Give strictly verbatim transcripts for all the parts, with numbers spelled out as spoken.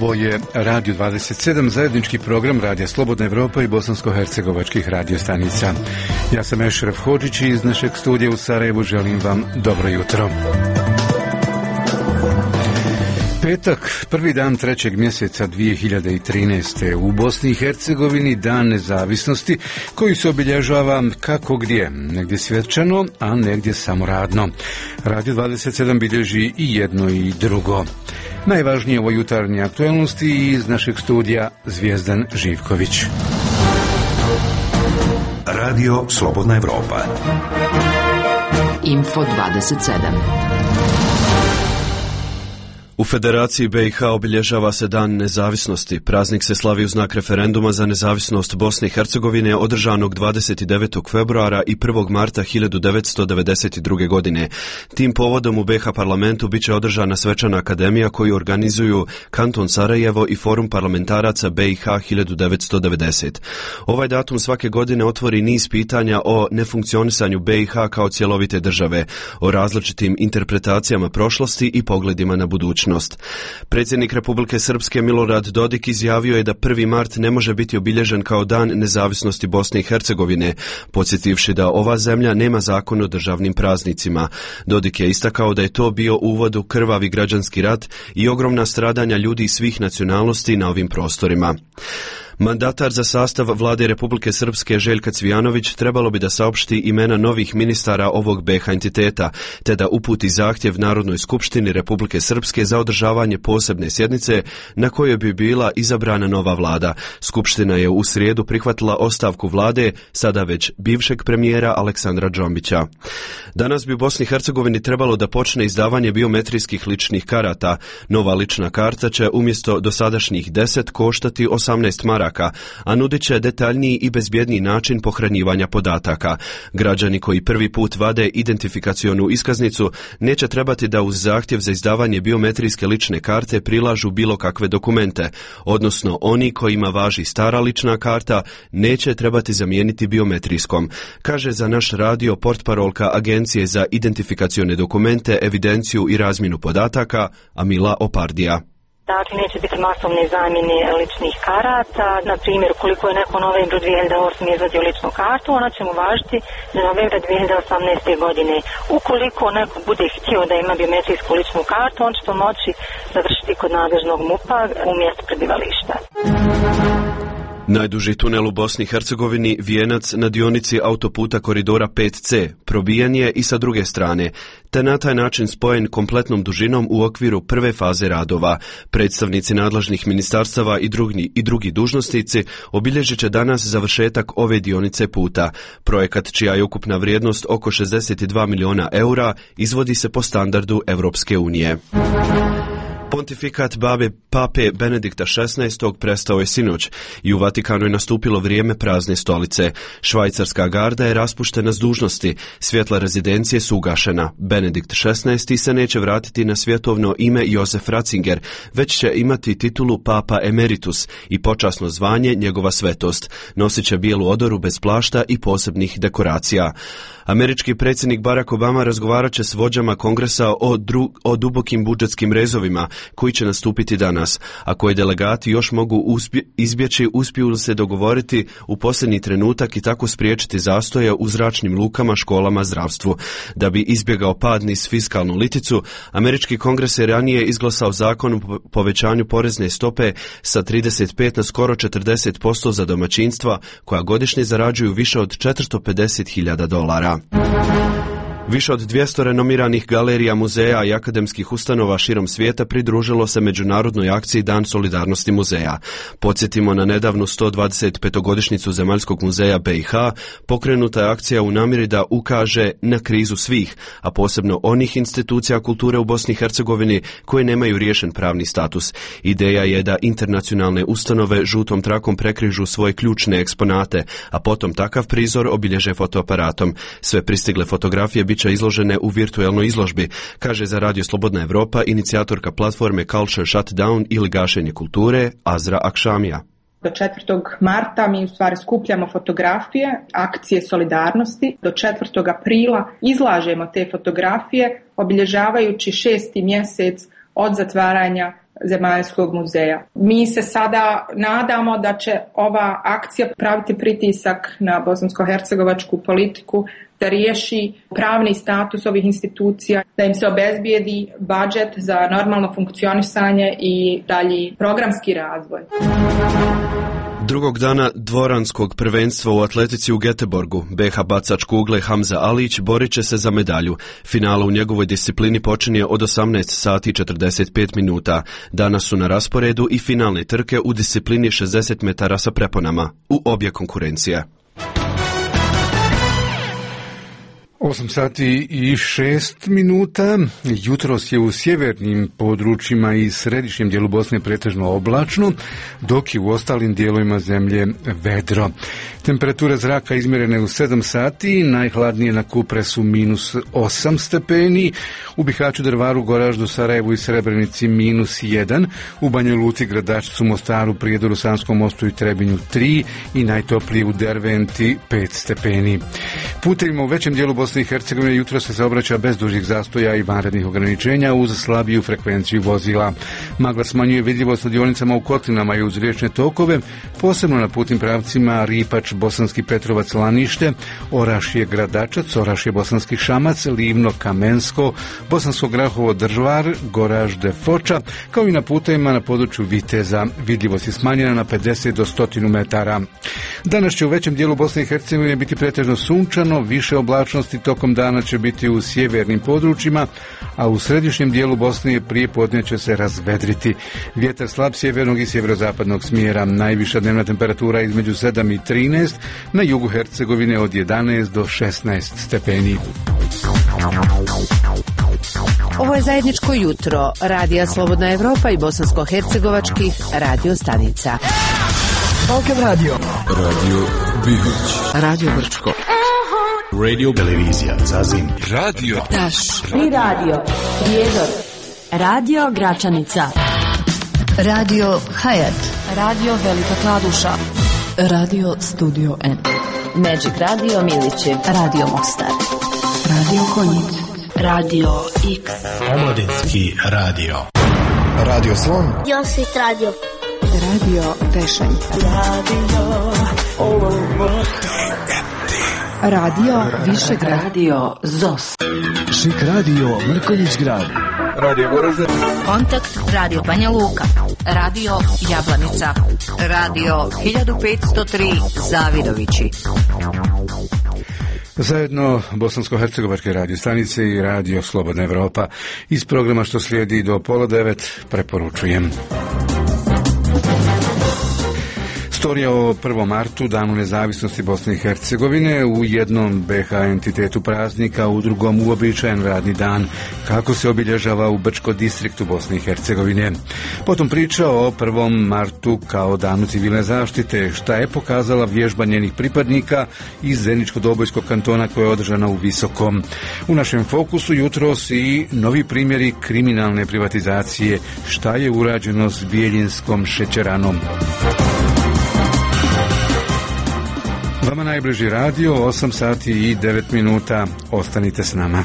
Ovo je Radio dvadeset sedam, zajednički program Radija Slobodna Evropa i bosansko-hercegovačkih radiostanica. Ja sam Ešref Hodžić i iz našeg studija u Sarajevu želim vam dobro jutro. Petak, prvi dan trećeg mjeseca dvije hiljade trinaeste. U Bosni i Hercegovini dan nezavisnosti koji se obilježava kako gdje, negdje svečano, a negdje samo radno. Radio dvadeset sedam bilježi i jedno i drugo. Najvažnije ovo jutarnje aktualnosti iz našeg studija Zvijezdan Živković. Radio Slobodna Evropa. Info dvadeset sedam. U Federaciji B i H obilježava se Dan nezavisnosti. Praznik se slavi u znak referenduma za nezavisnost Bosne i Hercegovine održanog dvadeset devetog februara i prvog marta hiljadu devetsto devedeset druge. godine. Tim povodom u B i H parlamentu biće održana svečana akademija koju organizuju Kanton Sarajevo i Forum parlamentaraca B i H hiljadu devetsto devedeset. Ovaj datum svake godine otvori niz pitanja o nefunkcionisanju B i H kao cjelovite države, o različitim interpretacijama prošlosti i pogledima na budućnost. Predsjednik Republike Srpske Milorad Dodik izjavio je da prvi mart ne može biti obilježen kao dan nezavisnosti Bosne i Hercegovine, podsjetivši da ova zemlja nema zakon o državnim praznicima. Dodik je istakao da je to bio uvod u krvavi građanski rat i ogromna stradanja ljudi svih nacionalnosti na ovim prostorima. Mandatar za sastav vlade Republike Srpske Željka Cvijanović trebalo bi da saopšti imena novih ministara ovog B i H entiteta, te da uputi zahtjev Narodnoj skupštini Republike Srpske za održavanje posebne sjednice na kojoj bi bila izabrana nova vlada. Skupština je u srijedu prihvatila ostavku vlade, sada već bivšeg premijera Aleksandra Džombića. Danas bi u Bosni i Hercegovini trebalo da počne izdavanje biometrijskih ličnih karata. Nova lična karta će umjesto dosadašnjih deset koštati osamnaest maraka, a nudit će detaljniji i bezbjedniji način pohranjivanja podataka. Građani koji prvi put vade identifikacionu iskaznicu neće trebati da uz zahtjev za izdavanje biometrijske lične karte prilažu bilo kakve dokumente, odnosno oni kojima važi stara lična karta neće trebati zamijeniti biometrijskom, kaže za naš radio portparolka Agencije za identifikacione dokumente, evidenciju i razmjenu podataka Amila Opardija. Dakle, neće biti masovne zamjene ličnih karata. Na primjer, ukoliko je neko u novembru dvije hiljade osme izvadio ličnu kartu, ona će mu važiti do novembra dvije hiljade osamnaeste. godine. Ukoliko neko bude htio da ima biometrijsku ličnu kartu, on će to moći završiti kod nadležnog M U P-a u mjestu prebivališta. Najduži tunel u Bosni i Hercegovini, Vijenac na dionici autoputa koridora pet C, probijan je i sa druge strane, te na taj način spojen kompletnom dužinom u okviru prve faze radova. Predstavnici nadležnih ministarstava i drugi, i drugi dužnosnici obilježit će danas završetak ove dionice puta. Projekat, čija je ukupna vrijednost oko šezdeset dva milijuna eura, izvodi se po standardu Evropske unije. Pontifikat babe pape Benedikta šesnaestog prestao je sinoć i u Vatikanu je nastupilo vrijeme prazne stolice. Švajcarska garda je raspuštena s dužnosti, svjetla rezidencije su ugašena. Benedikt šesnaesti se neće vratiti na svjetovno ime Josef Ratzinger, već će imati titulu Papa Emeritus i počasno zvanje njegova svetost. Nosit će bijelu odoru bez plašta i posebnih dekoracija. Američki predsjednik Barack Obama razgovarat će s vođama kongresa o, dru, o dubokim budžetskim rezovima koji će nastupiti danas, a koje delegati još mogu uspje, izbjeći uspiju se dogovoriti u posljednji trenutak i tako spriječiti zastoje u zračnim lukama, školama, zdravstvu. Da bi izbjegao pad niz fiskalnu liticu, američki kongres je ranije izglasao zakon o povećanju porezne stope sa trideset pet na skoro četrdeset posto za domaćinstva koja godišnje zarađuju više od četiristo pedeset hiljada dolara. Više od dvjesto renomiranih galerija, muzeja i akademskih ustanova širom svijeta pridružilo se međunarodnoj akciji Dan solidarnosti muzeja. Podsjetimo na nedavnu sto dvadeset petogodišnjicu Zemaljskog muzeja B i H, pokrenuta je akcija u namjeri da ukaže na krizu svih, a posebno onih institucija kulture u Bosni i Hercegovini koje nemaju riješen pravni status. Ideja je da internacionalne ustanove žutom trakom prekrižu svoje ključne eksponate, a potom takav prizor obilježe fotoaparatom. Sve pristigle fotografije bit će izložene u virtualnoj izložbi, kaže za Radio Slobodna Evropa inicijatorka platforme Culture Shutdown ili gašenje kulture Azra Akšamija. Do četvrtog marta mi u stvari skupljamo fotografije, akcije solidarnosti. Do četvrtog aprila izlažemo te fotografije, obilježavajući šesti mjesec od zatvaranja Zemaljskog muzeja. Mi se sada nadamo da će ova akcija praviti pritisak na bosansko-hercegovačku politiku da riješi pravni status ovih institucija, da im se obezbijedi budžet za normalno funkcionisanje i dalji programski razvoj. Drugog dana dvoranskog prvenstva u atletici u Göteborgu, be ha bacač kugle Hamza Alić borit će se za medalju. Finala u njegovoj disciplini počinje od osamnaest sati i četrdeset pet minuta. Danas su na rasporedu i finalne trke u disciplini šezdeset metara sa preponama u obje konkurencije. osam sati i šest minuta. Jutros je u sjevernim područjima i središnjem dijelu Bosne pretežno oblačno, dok je u ostalim dijelovima zemlje vedro. Temperatura zraka izmjerena je u sedam sati, najhladnije na Kupresu minus osam stepeni, u Bihaću, Drvaru, Goraždu, Sarajevu i Srebrenici minus jedan, u Banjoj Luci, Gradačcu, Mostaru, Prijedoru, Sanskom mostu i Trebinju tri i najtoplije u Derventi pet stepeni. Putevima u većem dijelu Bosne i Hercegovine jutro se saobraća bez dužih zastoja i vanrednih ograničenja uz slabiju frekvenciju vozila. Magla smanjuje vidljivost na dionicama u Kotlinama i uz riječne tokove, posebno na putnim pravcima Ripač, Bosanski Petrovac, Lanište, Orašje, Gradačac, Orašje, Bosanski Šamac, Livno, Kamensko, Bosansko Grahovo, Drvar, Goražde, Foča, kao i na putevima na području Viteza. Vidljivost je smanjena na pedeset do sto metara. Danas će u većem dijelu Bosne i Hercegovine biti pretežno sunčano, više oblačnosti tokom dana će biti u sjevernim područjima, a u središnjem dijelu Bosne prije podne će se razvedriti. Vjetar slab sjevernog i sjeverozapadnog smjera, najviša dnevna temperatura između sedam i trinaest, na jugu Hercegovine od jedanaest do šesnaest stepeni. Ovo je zajedničko jutro Radija Slobodna Evropa i bosansko-hercegovačkih radio stanica. Balkan radio. Radio Bihoć. Radio Brčko. Radio Televizija Zazin. Radio Taš. I radio Prijedor. Radio Gračanica. Radio Hayat. Radio Velika Kladuša. Radio Studio N. Magic Radio Miliće. Radio Mostar. Radio Konjic. Radio X. Omladinski radio. Radio Slon. Josit Radio. Radio Tešanj. Radio Radio Višegrad. Radio Zos. Šik radio Mrkonjić grad. Radio Goražde. Kontakt Radio Banja Luka. Radio Jablanica. Radio hiljadu petsto tri Zavidovići. Zajedno bosansko-hercegovačke radio stanice i Radio Slobodna Evropa. Iz programa što slijedi do pola devet preporučujem. Storija o prvom martu, danu nezavisnosti Bosne i Hercegovine, u jednom be ha entitetu praznika, u drugom uobičajen radni dan, kako se obilježava u Brčko distriktu Bosne i Hercegovine. Potom priča o prvom martu kao danu civilne zaštite, šta je pokazala vježba njenih pripadnika iz Zeničko-Dobojskog kantona koja je održana u Visokom. U našem fokusu jutros i novi primjeri kriminalne privatizacije, šta je urađeno s Bijeljinskom šećeranom. Vama najbliži radio, osam sati i devet minuta. Ostanite s nama.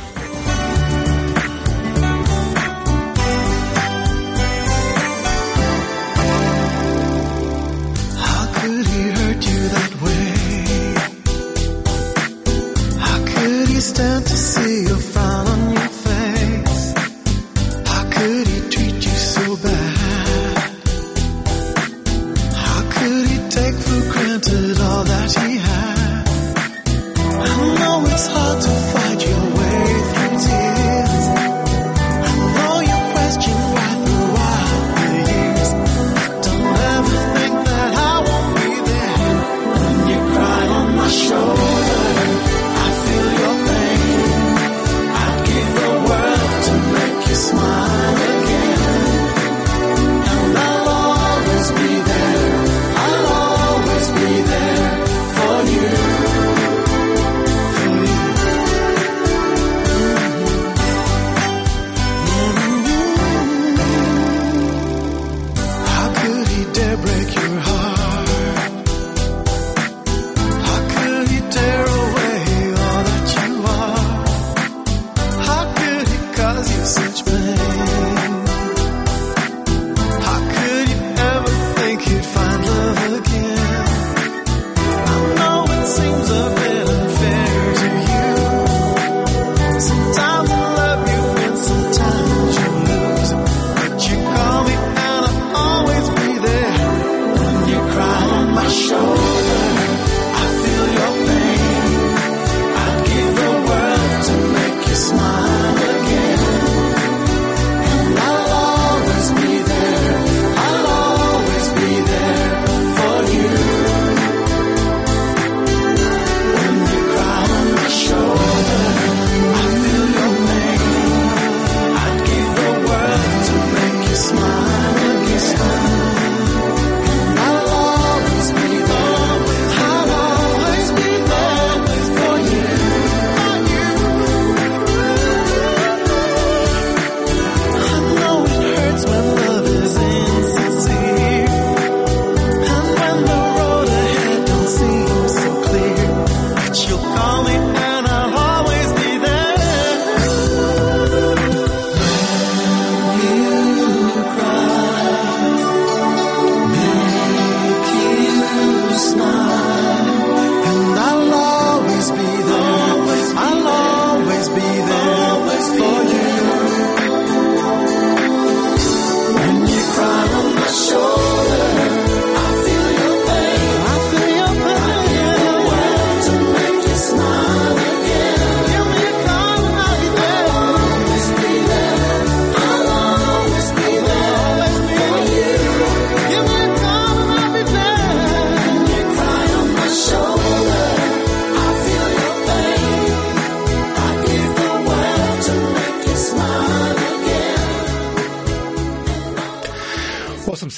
For you.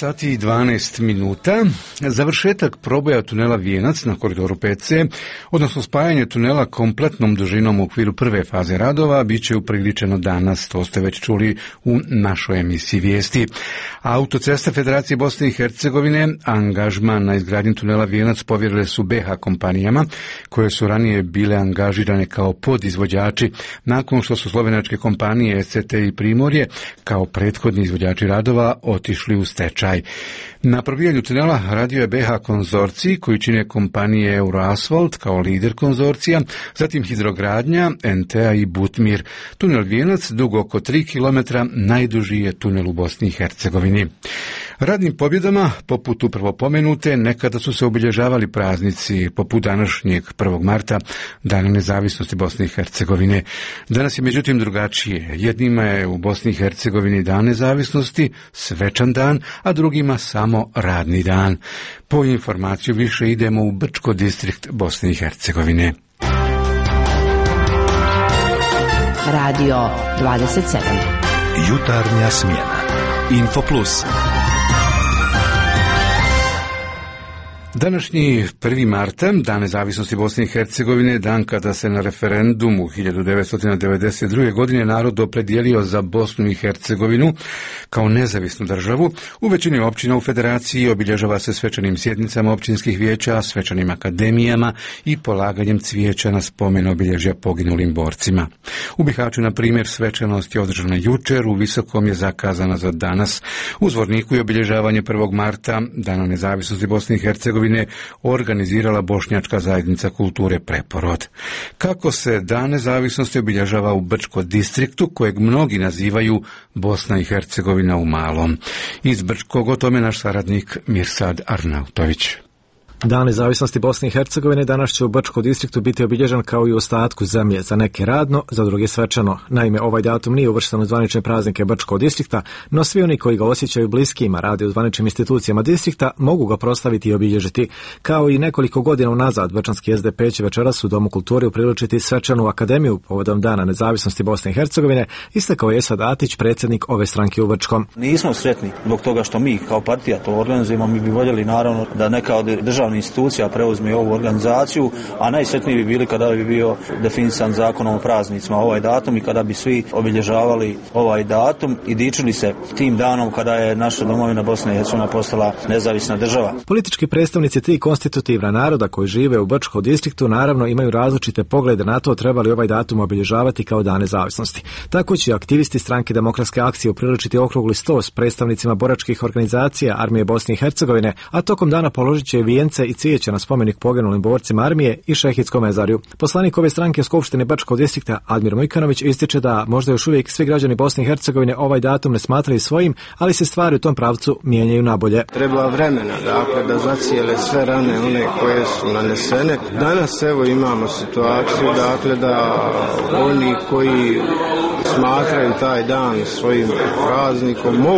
sati i dvanaest minuta. Završetak proboja tunela Vijenac na koridoru pet ce, odnosno spajanje tunela kompletnom dužinom u okviru prve faze radova, bit će upriličeno danas, to ste već čuli u našoj emisiji Vijesti. Autocesta Federacije Bosne i Hercegovine angažman na izgradnji tunela Vijenac povjerile su be ha kompanijama, koje su ranije bile angažirane kao podizvođači, nakon što su slovenačke kompanije es ce te i Primorje, kao prethodni izvođači radova, otišli u stečaj. Na probijanju tunela radio je be ha konzorcij, koji čine kompanije Euroasfalt kao lider konzorcija, zatim Hidrogradnja, en te a i Butmir. Tunel Vijenac, dug oko tri kilometra, najduži je tunel u Bosni i Hercegovini. Radnim pobjedama, poput upravo pomenute, nekada su se obilježavali praznici, poput današnjeg prvog marta, Dana nezavisnosti Bosne i Hercegovine. Danas je međutim drugačije. Jednima je u Bosni i Hercegovini Dan nezavisnosti, svečan dan, a drugima samo radni dan. Po informaciju više idemo u Brčko distrikt Bosne i Hercegovine. Radio dvadeset sedam. Jutarnja smjena. Info Plus. Današnji prvi marta, Dan nezavisnosti Bosne i Hercegovine, dan kada se na referendumu hiljadu devetsto devedeset druge. godine narod opredijelio za Bosnu i Hercegovinu kao nezavisnu državu. U većini općina u Federaciji obilježava se svečanim sjednicama općinskih vijeća, svečanim akademijama i polaganjem cvijeća na spomen obilježja poginulim borcima. U Bihaću, na primjer, svečanost je održana jučer, u Visokom je zakazana za danas. U Zvorniku je obilježavanje prvog marta, Dana nezavisnosti Bosne i Hercegovine, organizirala Bošnjačka zajednica kulture Preporod. Kako se Dan nezavisnosti obilježava u Brčko distriktu, kojeg mnogi nazivaju Bosna i Hercegovina u malom? Iz Brčkog o tome naš saradnik Mirsad Arnautović. Dan nezavisnosti Bosne i Hercegovine danas će u Brčkom distriktu biti obilježen kao i u ostatku zemlje, za neke radno, za druge svečano. Naime, ovaj datum nije uvršten u zvanične praznike Brčkog distrikta, no svi oni koji ga osjećaju bliskima, rade u zvaničnim institucijama distrikta, mogu ga proslaviti i obilježiti. Kao i nekoliko godina unazad, brčanski es de pe će večeras u Domu kulture upriličiti svečanu akademiju povodom Dana nezavisnosti Bosne i Hercegovine, istakao je Esad Atić, predsjednik ove stranke u Brčkom. Nismo sretni zbog toga što mi kao partija to organizujemo, mi bi voljeli naravno da neka od državnih institucija preuzme ovu organizaciju, a najsretniji bi bili kada bi bio definisan zakonom o praznicima ovaj datum i kada bi svi obilježavali ovaj datum i dičili se tim danom kada je naša domovina Bosna i Hercegovina postala nezavisna država. Politički predstavnici tri konstitutivna naroda koji žive u Brčkom distriktu naravno imaju različite poglede na to treba li ovaj datum obilježavati kao Dan nezavisnosti. Tako će aktivisti stranke Demokratske akcije upriličiti okrugli sto s predstavnicima boračkih organizacija Armije Bosne i Hercegovine, a tokom dana položit će vijence i cvijeća na spomenik poginulim borcima armije i Šehitskom mezarju. Poslanik ove stranke u Skupštini Brčkog distrikta Admir Mujkanović ističe da možda još uvijek svi građani Bosne i Hercegovine ovaj datum ne smatraju svojim, ali se stvari u tom pravcu mijenjaju nabolje. Treba vremena, dakle, da zacijele sve rane one koje su nanesene. Danas evo imamo situaciju, dakle, da oni koji smatraju taj dan svojim praznikom mogu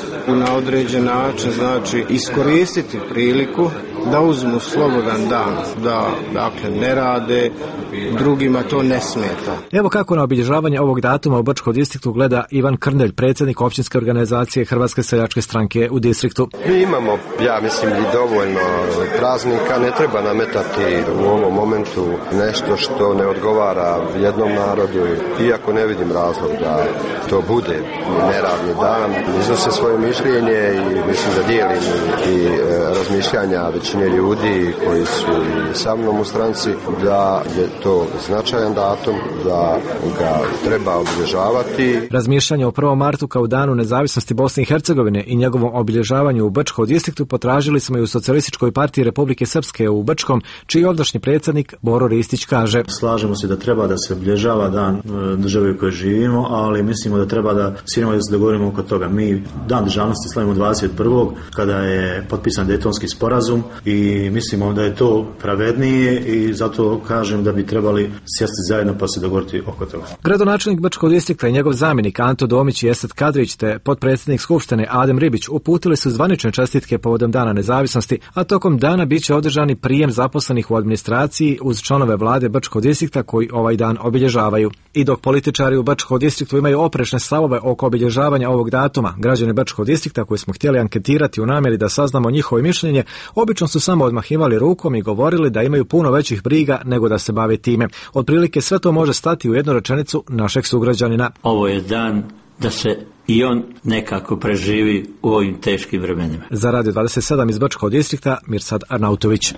na određen način, znači, iskoristiti priliku da uzmu slobodan dan, da dakle ne rade, drugima to ne smeta. Evo kako na obilježavanje ovog datuma u Brčkom distriktu gleda Ivan Krndelj, predsjednik općinske organizacije Hrvatske seljačke stranke u distriktu. Mi imamo, ja mislim, i dovoljno praznika, ne treba nametati u ovom momentu nešto što ne odgovara jednom narodu, iako ne vidim razlog da to bude neradni dan. Iznose svoje mišljenje i mislim da dijelim i e, razmišljanja većine ljudi koji su sa mnom u stranci, da je to značajan datum, da ga treba obilježavati. Razmišljanje o prvom martu kao Danu nezavisnosti Bosne i Hercegovine i njegovom obilježavanju u Brčkom distriktu potražili smo i u Socijalističkoj partiji Republike Srpske u Brčkom, čiji ovdašnji predsjednik Boro Ristić kaže: Slažemo se da treba da se obilježava dan države u kojoj živimo, ali mislimo da treba da svi da se dogovorimo oko toga. Mi dan državnosti slavimo dvadeset prvog kada je potpisan Dejtonski Lisabonski sporazum i mislimo da je to pravednije i zato kažem da bi trebali sjesti zajedno pa se dogovoriti oko toga. Gradonačelnik Brčkog distrikta i njegov zamjenik Anto Domić i Esad Kadrić te potpredsjednik Skupštine Adem Ribić uputili su zvanične čestitke povodom Dana nezavisnosti, a tokom dana bit će održani prijem zaposlenih u administraciji uz članove vlade Brčkog distrikta koji ovaj dan obilježavaju. I dok političari u Brčkom distriktu imaju oprečne stavove oko obilježavanja ovog datuma, građani Brčkog distrikta koji smo htjeli anketirati u namjeri da saznamo njihovo mišljenje, obično su samo odmahivali rukom i govorili da imaju puno većih briga nego da se bave time. Otprilike sve to može stati u jednu rečenicu našeg sugrađanina. Ovo je dan da se i on nekako preživi u ovim teškim vremenima. Za Radio dvadeset sedam iz Brčkog distrikta, Mirsad Arnautović.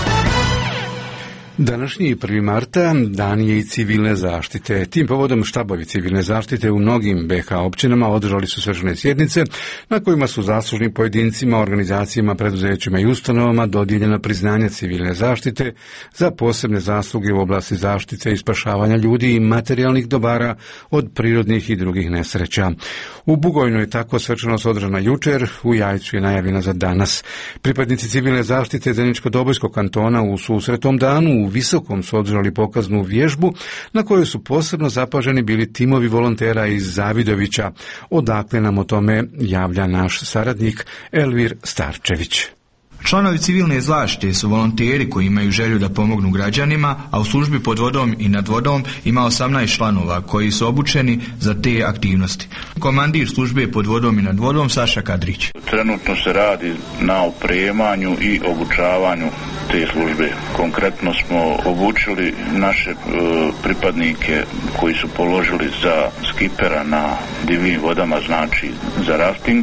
Današnji prvi marta dan je i civilne zaštite. Tim povodom štabovi civilne zaštite u mnogim be ha općinama održali su svečane sjednice na kojima su zaslužnim pojedincima, organizacijama, preduzećima i ustanovama dodijeljena priznanja civilne zaštite za posebne zasluge u oblasti zaštite i spašavanja ljudi i materijalnih dobara od prirodnih i drugih nesreća. U Bugojnu je tako svečanost održana jučer, u Jajcu je najavljena za danas. Pripadnici civilne zaštite Zeničko-Dobojskog kantona u susretom danu u Visokom su održali pokaznu vježbu na kojoj su posebno zapaženi bili timovi volontera iz Zavidovića. Odakle nam o tome javlja naš saradnik Elvir Starčević. Članovi civilne zaštite su volonteri koji imaju želju da pomognu građanima, a u službi pod vodom i nad vodom ima osamnaest članova koji su obučeni za te aktivnosti. Komandir službe pod vodom i nad vodom Saša Kadrić. Trenutno se radi na opremanju i obučavanju te službe. Konkretno smo obučili naše e, pripadnike koji su položili za skipera na divljim vodama, znači za rafting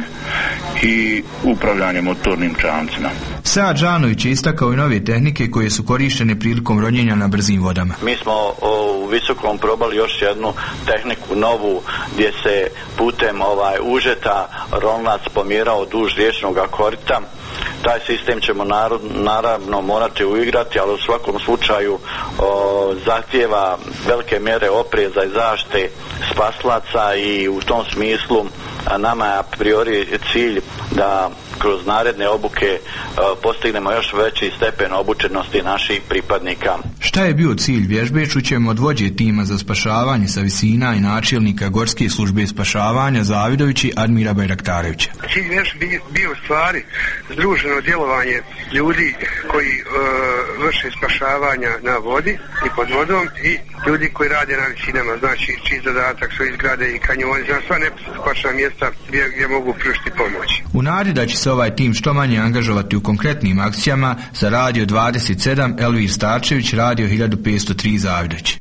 i upravljanje motornim čamcima. Sead Đanović je istakao i nove tehnike koje su korištene prilikom ronjenja na brzim vodama. Mi smo o, u Visokom probali još jednu tehniku novu gdje se putem ovaj užeta ronlac pomjerao duž riječnog korita. Taj sistem ćemo narod, naravno morati uigrati, ali u svakom slučaju o, zahtijeva velike mjere opreza i zaštite spaslaca i u tom smislu a nama je a priori cilj da kroz naredne obuke e, postignemo još veći stepen obučenosti naših pripadnika. Šta je bio cilj vježbe, čućemo od vođe tima za spašavanje sa visina i načelnika Gorske službe spašavanja Zavidovići Admira Bajraktarevića. Cilj vježbe bio u stvari združeno djelovanje ljudi koji e, vrše spašavanja na vodi i pod vodom i ljudi koji rade na visinama, znači čiji zadatak su izgrade i kanjoni, znači sva nepristupačna mjesta gdje, gdje mogu pružiti pomoć. U nadi da će se ovaj tim što manje angažovati u konkretnim akcijama, za Radio dvadeset sedam Elvir Starčević, Radio hiljadu petsto tri Zavidović.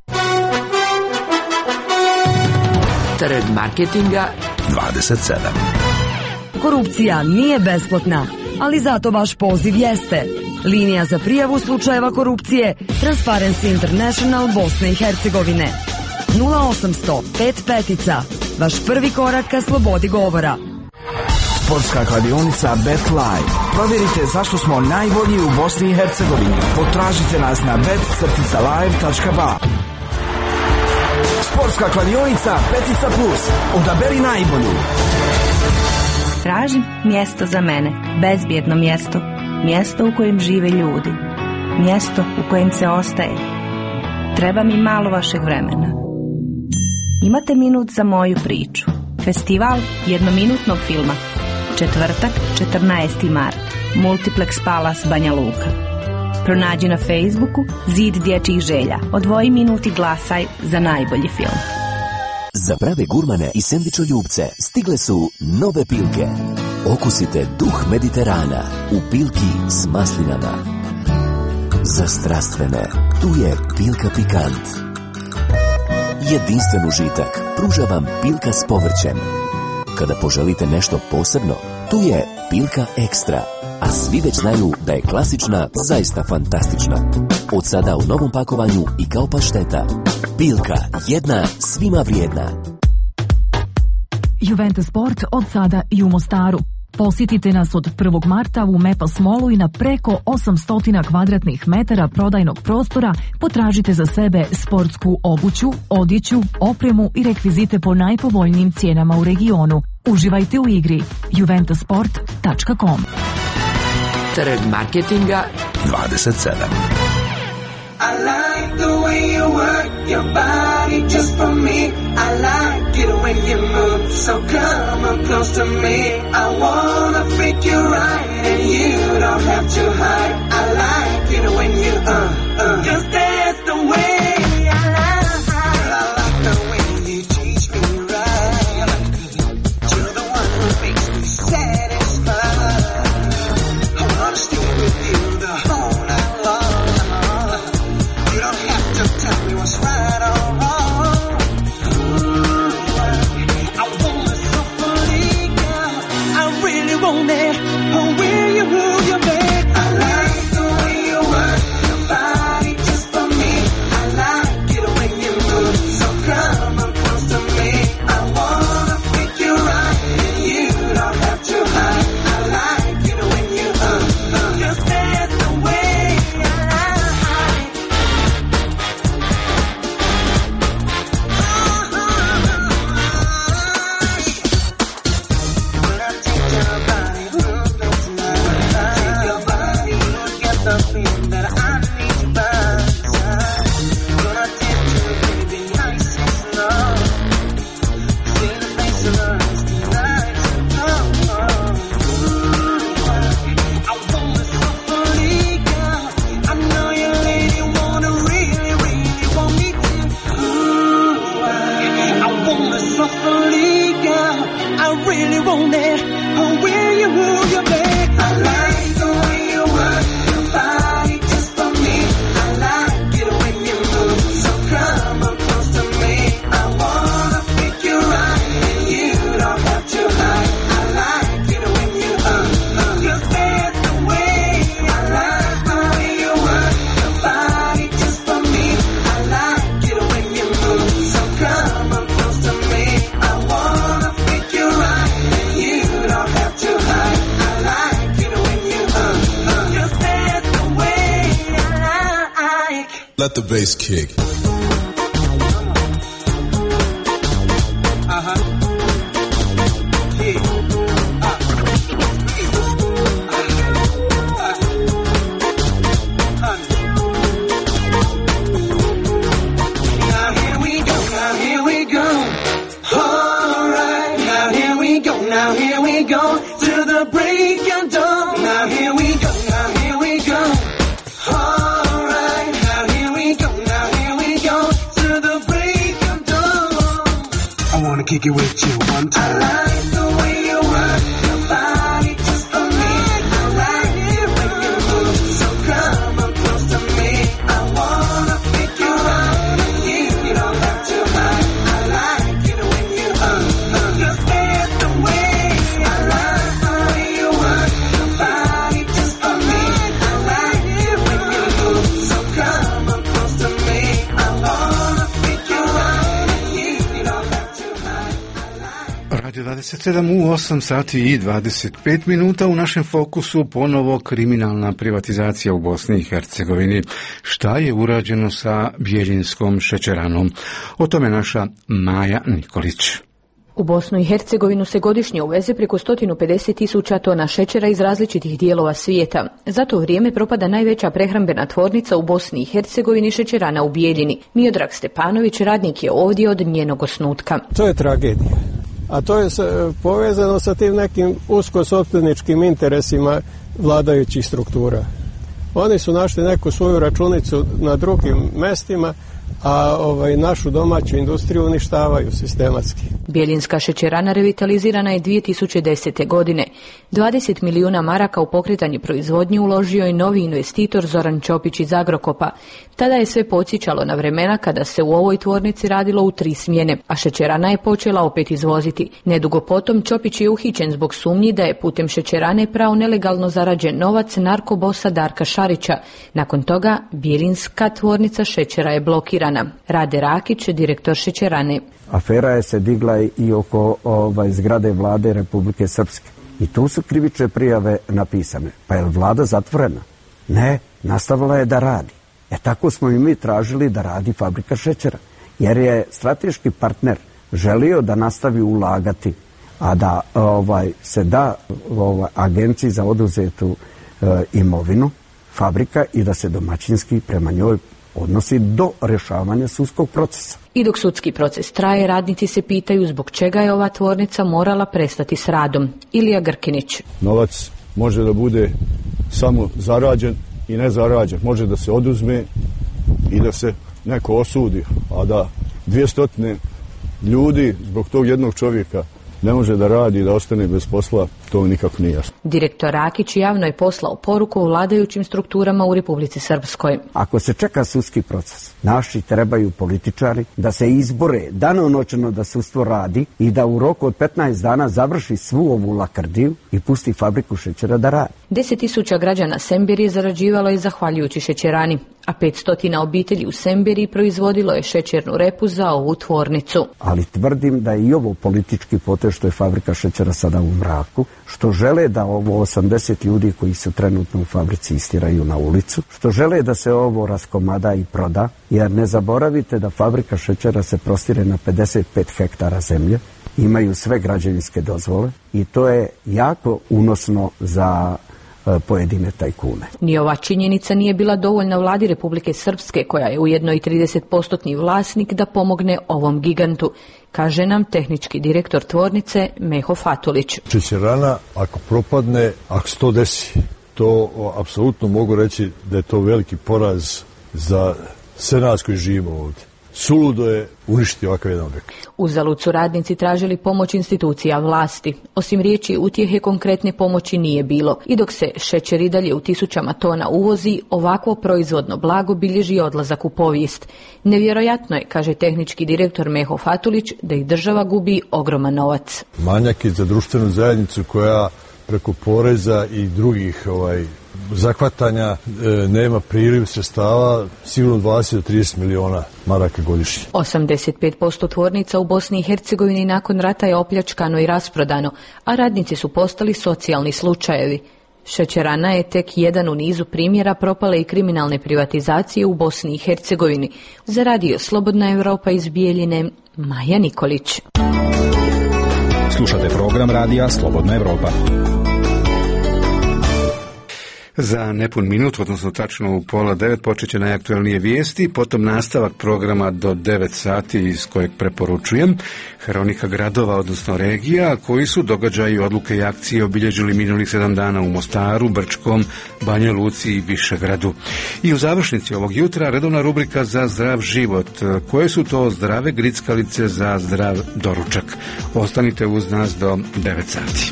Trg marketinga dvadeset sedam. Korupcija nije besplatna, ali zato vaš poziv jeste. Linija za prijavu slučajeva korupcije Transparency International Bosne i Hercegovine. nula osamsto pet petica. Vaš prvi korak ka slobodi govora. Sportska kladionica BetLive. Provjerite zašto smo najbolji u Bosni i Hercegovini. Potražite nas na bet crtica live tačka ba. Sportska kladionica Petica Plus. Odaberi najbolju. Tražim mjesto za mene. Bezbjedno mjesto. Mjesto u kojem žive ljudi. Mjesto u kojem se ostaje. Treba mi malo vašeg vremena. Imate minut za moju priču. Festival jednominutnog filma. Četvrtak, četrnaesti mart. Multiplex Palace Banja Luka. Pronađi na Facebooku Zid dječjih želja. Odvoji minut i glasaj za najbolji film. Za prave gurmane i sendvičoljubce stigle su nove pilke. Okusite duh Mediterana u pilki s maslinama. Za strastvene, tu je Pilka Pikant. Jedinstven užitak pruža vam Pilka s povrćem. Kada poželite nešto posebno, tu je Pilka Ekstra, a svi već znaju da je klasična zaista fantastična. Od sada u novom pakovanju i kao pašteta. Pilka, jedna svima vrijedna. Juventus Sport od sada i u Mostaru. Posjetite nas od prvog marta u Mepas Mallu i na preko osamsto kvadratnih metara prodajnog prostora potražite za sebe sportsku obuću, odjeću, opremu i rekvizite po najpovoljnijim cijenama u regionu. Uživajte u igri. juventus sport tačka com. Trg marketinga dvadeset sedam. I like the way you work your body just for me. I like it when you move, so come up close to me. I wanna freak you right and you don't have to hide. I like it when you uh, uh just dance the way I like. I like the way you teach me right. You're the one who makes me satisfied. I wanna stay with you the whole night long. You don't have to tell me what's right or wrong. Ooh, I want it so fully, girl. I really want it. Oh, will you move your back? I like the way you work your body just for me. I like it when you move, so come up close to me. I wanna freak you right, and you don't have to hide. I like it when you uh, uh just dance the way I like. I really want it. Oh, will you move your back? I like the way you work your body just for me. I like it when you move, so come up close to me. I wanna freak you right, and you don't have to hide. I like it when you uh, uh just dance the way I like the way you work your body just for me. I like it when you move, so come up close to me. I wanna freak you right, and you don't have to hide. I like it when you uh, uh just dance the way I like. Let the bass kick. Uh-huh. Yeah. Uh. Uh. Now here we go, now here we go. All right, now here we go, now here we go. To the break of dawn. Now here we go, now here we go. All right, now here we go, now here we go. To the break of dawn. I wanna kick it with you one time. I like the way you work your body just for me. I like it when you move, so come up close to me. I wanna freak you right, and you don't have to hide. I like it when you uh, uh just dance the way I like the way you work your body just for me. I like it when you move, so come up close to me. I wanna freak you right, and you don't have to hide. Radio dvadeset sedam u osam sati i dvadeset pet minuta. U našem fokusu ponovo kriminalna privatizacija u Bosni i Hercegovini. Šta je urađeno sa Bjeljinskom šećeranom? O tome naša Maja Nikolić. U Bosnu i Hercegovinu se godišnje uveze preko sto pedeset tisuća tona šećera iz različitih dijelova svijeta. Za to vrijeme propada najveća prehrambena tvornica u Bosni i Hercegovini, šećerana u Bijeljini. Miodrag Stepanović radnik je ovdje od njenog osnutka. To je tragedija. A to je povezano sa tim nekim uskosopstveničkim interesima vladajućih struktura. Oni su našli neku svoju računicu na drugim mestima, a ovaj, našu domaću industriju uništavaju sistematski. Bjeljinska šećerana revitalizirana je dvije tisuće desete. godine. dvadeset milijuna maraka u pokretanje proizvodnje uložio je novi investitor Zoran Ćopić iz Agrokopa. Tada je sve podsjećalo na vremena kada se u ovoj tvornici radilo u tri smjene, a šećerana je počela opet izvoziti. Nedugo potom Ćopić je uhićen zbog sumnji da je putem šećerane prao nelegalno zarađen novac narkobosa Darka Šarića. Nakon toga Bjeljinska tvornica šećera je blokirana. Rade Rakić, direktor šećerane. Afera je se digla i oko ovaj, zgrade vlade Republike Srpske. I tu su krivične prijave napisane. Pa je vlada zatvorena? Ne, nastavila je da radi. E tako smo i mi tražili da radi fabrika šećera. Jer je strateški partner želio da nastavi ulagati, a da ovaj, se da ovaj, agenciji za oduzetu e, imovinu, fabrika i da se domaćinski prema njoj odnosi do rješavanja sudskog procesa. I dok sudski proces traje, radnici se pitaju zbog čega je ova tvornica morala prestati s radom. Ilija Grkinić. Novac može da bude samo zarađen i nezarađen. Može da se oduzme i da se neko osudi, a da dvjesto ljudi zbog tog jednog čovjeka ne može da radi i da ostane bez posla, to nikako nije jasno. Direktor Rakić javno je poslao poruku vladajućim strukturama u Republici Srpskoj. Ako se čeka sudski proces, naši trebaju političari da se izbore danonoćno da sudstvo radi i da u roku od petnaest dana završi svu ovu lakrdiju i pusti fabriku šećera da radi. Deset tisuća građana Semberije zarađivalo je zahvaljujući šećerani, a petstotina obitelji u Semberiji proizvodilo je šećernu repu za ovu tvornicu. Ali tvrdim da je i ovo politički potez što je fabrika šećera sada u mraku, što žele da ovo osamdeset ljudi koji su trenutno u fabrici istiraju na ulicu, što žele da se ovo raskomada i proda, jer ne zaboravite da fabrika šećera se prostire na pedeset pet hektara zemlje, imaju sve građevinske dozvole i to je jako unosno za pojedine tajkune. Ni ova činjenica nije bila dovoljna vladi Republike Srpske, koja je ujedno i trideset posto vlasnik, da pomogne ovom gigantu, kaže nam tehnički direktor tvornice Meho Fatulić. Šećerana, ako propadne, ako se to desi, to apsolutno mogu reći da je to veliki poraz za sve nas koji živimo ovdje. Suludo je uništiti ovakav jedan objekt. Uzalud su radnici tražili pomoć institucija vlasti. Osim riječi utjehe, konkretne pomoći nije bilo. I dok se šećer i dalje u tisućama tona uvozi, ovakvo proizvodno blago bilježi odlazak u povijest. Nevjerojatno je, kaže tehnički direktor Meho Fatulić, da ih država gubi ogroman novac. Manjak je za društvenu zajednicu koja preko poreza i drugih ovaj, zahvatanja e, nema priliv sredstava, sigurno dvadeset do trideset miliona maraka godišnje. osamdeset pet posto tvornica u Bosni i Hercegovini nakon rata je opljačkano i rasprodano, a radnici su postali socijalni slučajevi. Šećerana je tek jedan u nizu primjera propale i kriminalne privatizacije u Bosni i Hercegovini. Za radio Slobodna Evropa iz Bijeljine, Maja Nikolić. Slušate program radija Slobodna Evropa. Za nepun minut, odnosno tačno u pola devet, počet će najaktualnije vijesti, potom nastavak programa do devet sati iz kojeg preporučujem hronika gradova, odnosno regija, koji su događaji, odluke i akcije obilježili minulih sedam dana u Mostaru, Brčkom, Banja Luci i Višegradu. I u završnici ovog jutra redovna rubrika za zdrav život. Koje su to zdrave grickalice za zdrav doručak? Ostanite uz nas do devet sati.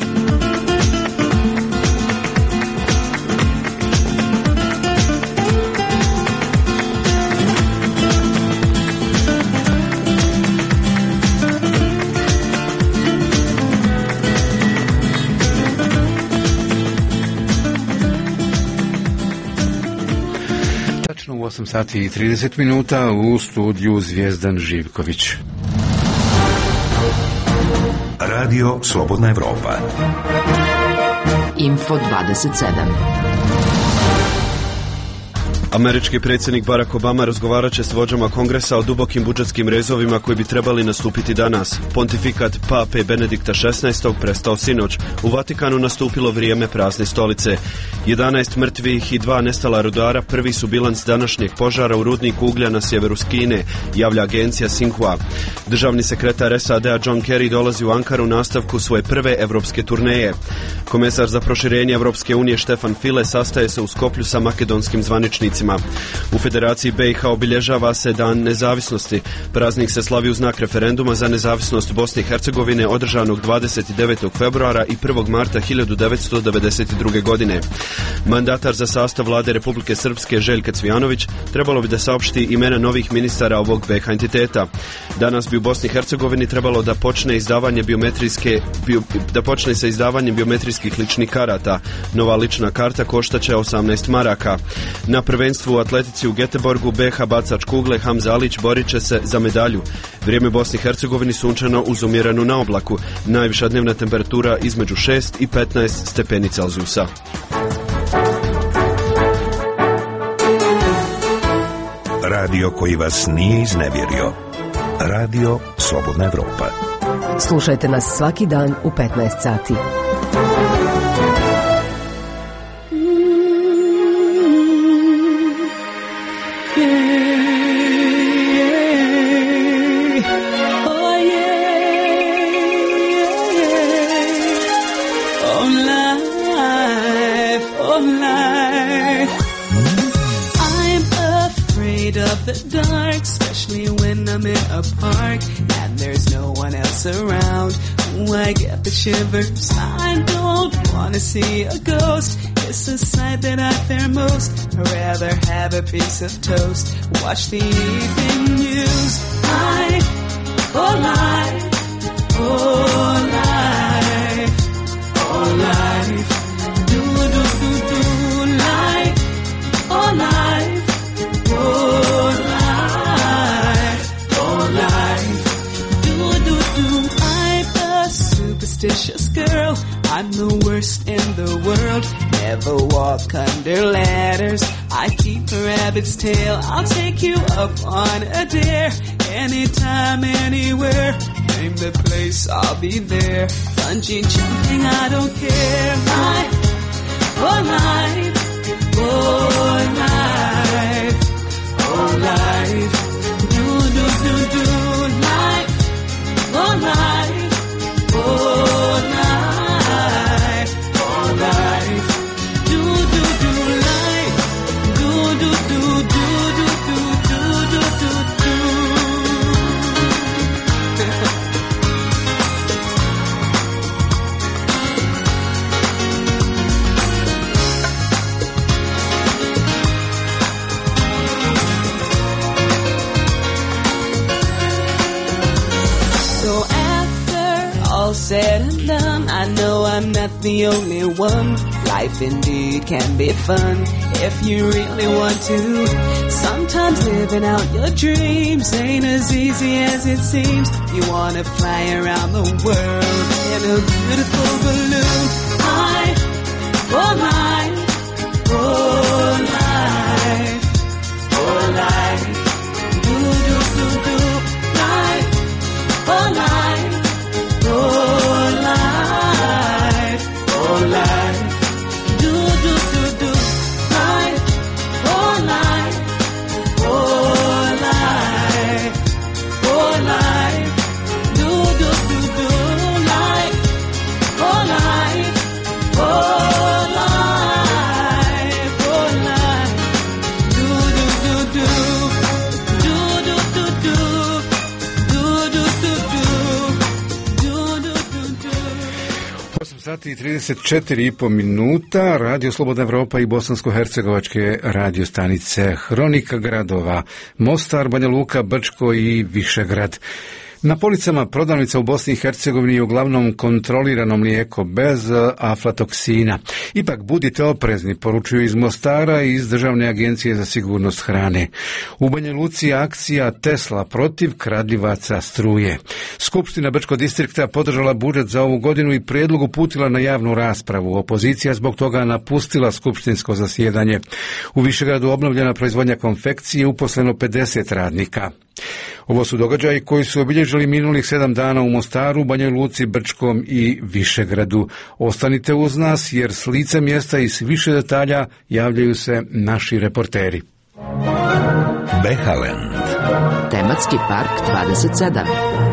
osam sati i trideset minuta u studiju Zvijezdan Živković. Radio Slobodna Evropa. Info dvadeset sedam. Američki predsjednik Barack Obama razgovarat će s vođama kongresa o dubokim budžetskim rezovima koji bi trebali nastupiti danas. Pontifikat pape Benedikta šesnaestog prestao sinoć. U Vatikanu nastupilo vrijeme prazne stolice. jedanaest mrtvih i dva nestala rudara prvi su bilans današnjeg požara u rudniku uglja na sjeveru Kine, javlja agencija Xinhua. Državni sekretar S A D-a John Kerry dolazi u Ankaru u nastavku svoje prve evropske turneje. Komesar za proširenje Evropske unije Štefan File sastaje se u Skoplju sa makedonskim zvaničnicima. U Federaciji B i H obilježava se Dan nezavisnosti. Praznik se slavi u znak referenduma za nezavisnost Bosne i Hercegovine održanog dvadeset devetog februara i prvog marta hiljadu devetsto devedeset druge. godine. Mandatar za sastav vlade Republike Srpske Željka Cvijanović trebalo bi da saopšti imena novih ministara ovog B H entiteta. Danas bi u Bosni i Hercegovini trebalo da počne izdavanje biometrijske bio, da počne sa izdavanjem biometrijskih ličnih karata. Nova lična karta koštaće osamnaest maraka. Na prvenstvu u atletici u Göteborgu B H bacač kugle Hamza Alić borit će se za medalju. Vrijeme Bosni i Hercegovini sunčano uz umjerenu na oblaku. Najviša dnevna temperatura između šest i petnaest stepeni Celzijusa. Radio koji vas nije iznevjerio. Radio Slobodna Evropa. Slušajte nas svaki dan u petnaest sati. the dark, especially when I'm in a park and there's no one else around. Ooh, I get the shivers. I don't wanna see a ghost. It's a sight that I fear most. I'd rather have a piece of toast, watch the evening news. Life, oh life, oh life, oh life. Do do do do life, oh life, oh life, oh life. Do do do. I'm a superstitious girl. I'm the worst in the world. Never walk under ladders. I keep a rabbit's tail. I'll take you up on a dare. Anytime, anywhere. Name the place, I'll be there. Bungee jumping, I don't care. Life, oh life, oh life, oh life. Do do do do life, oh life, oh life, oh life. Do do do life, do do do do do do do do do. So after all said and done, I know I'm not the only one. Life indeed can be fun if you really want to. Sometimes living out your dreams ain't as easy as it seems. You wanna fly around the world in a beautiful balloon. Life, oh life, oh life, oh life. Do do do do life, oh life, oh life, oh life. Do do do do life, oh life, oh life, oh life. Do do do do life, oh life, oh life, oh life. Do do do do, do do do do, do do do do, do do do do. osam sati i trideset četiri i po minuta, Radio Slobodna Evropa i bosansko-hercegovačke radio stanice, Hronika gradova, Mostar, Banja Luka, Brčko i Višegrad. Na policama prodavnica u Bosni i Hercegovini je uglavnom kontrolirano mlijeko bez aflatoksina. Ipak budite oprezni, poručuju iz Mostara i iz Državne agencije za sigurnost hrane. U Banja Luci akcija Tesla protiv kradljivaca struje. Skupština Brčkog distrikta podržala budžet za ovu godinu i prijedlog uputila na javnu raspravu. Opozicija zbog toga napustila skupštinsko zasjedanje. U Višegradu obnovljena proizvodnja konfekcije, uposleno pedeset radnika. Ovo su događaji koji su obilježili minulih sedam dana u Mostaru, Banjoj Luci, Brčkom i Višegradu. Ostanite uz nas jer s lica mjesta i s više detalja javljaju se naši reporteri. Behaland. Tematski park dvadeset sedam.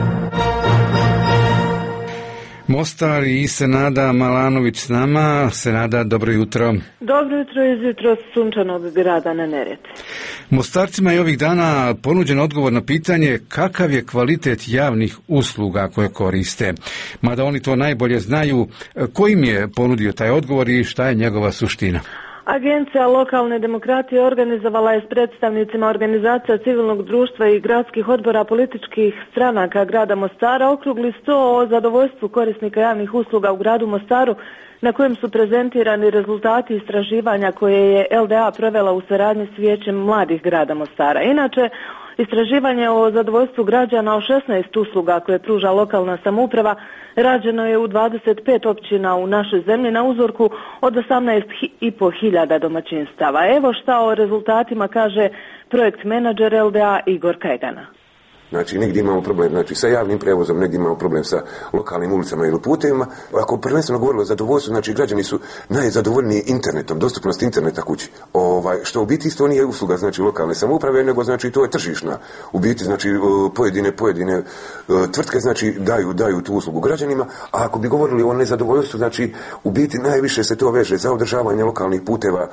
Mostar i Senada Malanović s nama. Senada, dobro jutro. Dobro jutro iz jutro sunčanog grada na Neretvi. Mostarcima je ovih dana ponuđen odgovor na pitanje kakav je kvalitet javnih usluga koje koriste. Mada oni to najbolje znaju, kojim je ponudio taj odgovor i šta je njegova suština? Agencija lokalne demokratije organizovala je s predstavnicima organizacija civilnog društva i gradskih odbora političkih stranaka grada Mostara okrugli sto o zadovoljstvu korisnika javnih usluga u gradu Mostaru, na kojem su prezentirani rezultati istraživanja koje je L D A provela u saradnji s Vijećem mladih grada Mostara. Inače, istraživanje o zadovoljstvu građana o šesnaest usluga koje pruža lokalna samouprava rađeno je u dvadeset pet općina u našoj zemlji na uzorku od osamnaest i po hiljada domaćinstava. Evo šta o rezultatima kaže projekt menadžer L D A Igor Kajgana. Znači, negdje imamo problem, znači, sa javnim prevozom, negdje imamo problem sa lokalnim ulicama ili putevima. Ako prvenstveno govorilo o zadovoljstvu, znači, građani su najzadovoljniji internetom, dostupnost interneta kući. Ovaj, što u biti isto nije usluga, znači, lokalne samouprave, nego, znači, to je tržišna. U biti, znači, pojedine, pojedine tvrtke, znači, daju, daju tu uslugu građanima, a ako bi govorili o nezadovoljstvu, znači, u biti najviše se to veže za održavanje lokalnih puteva,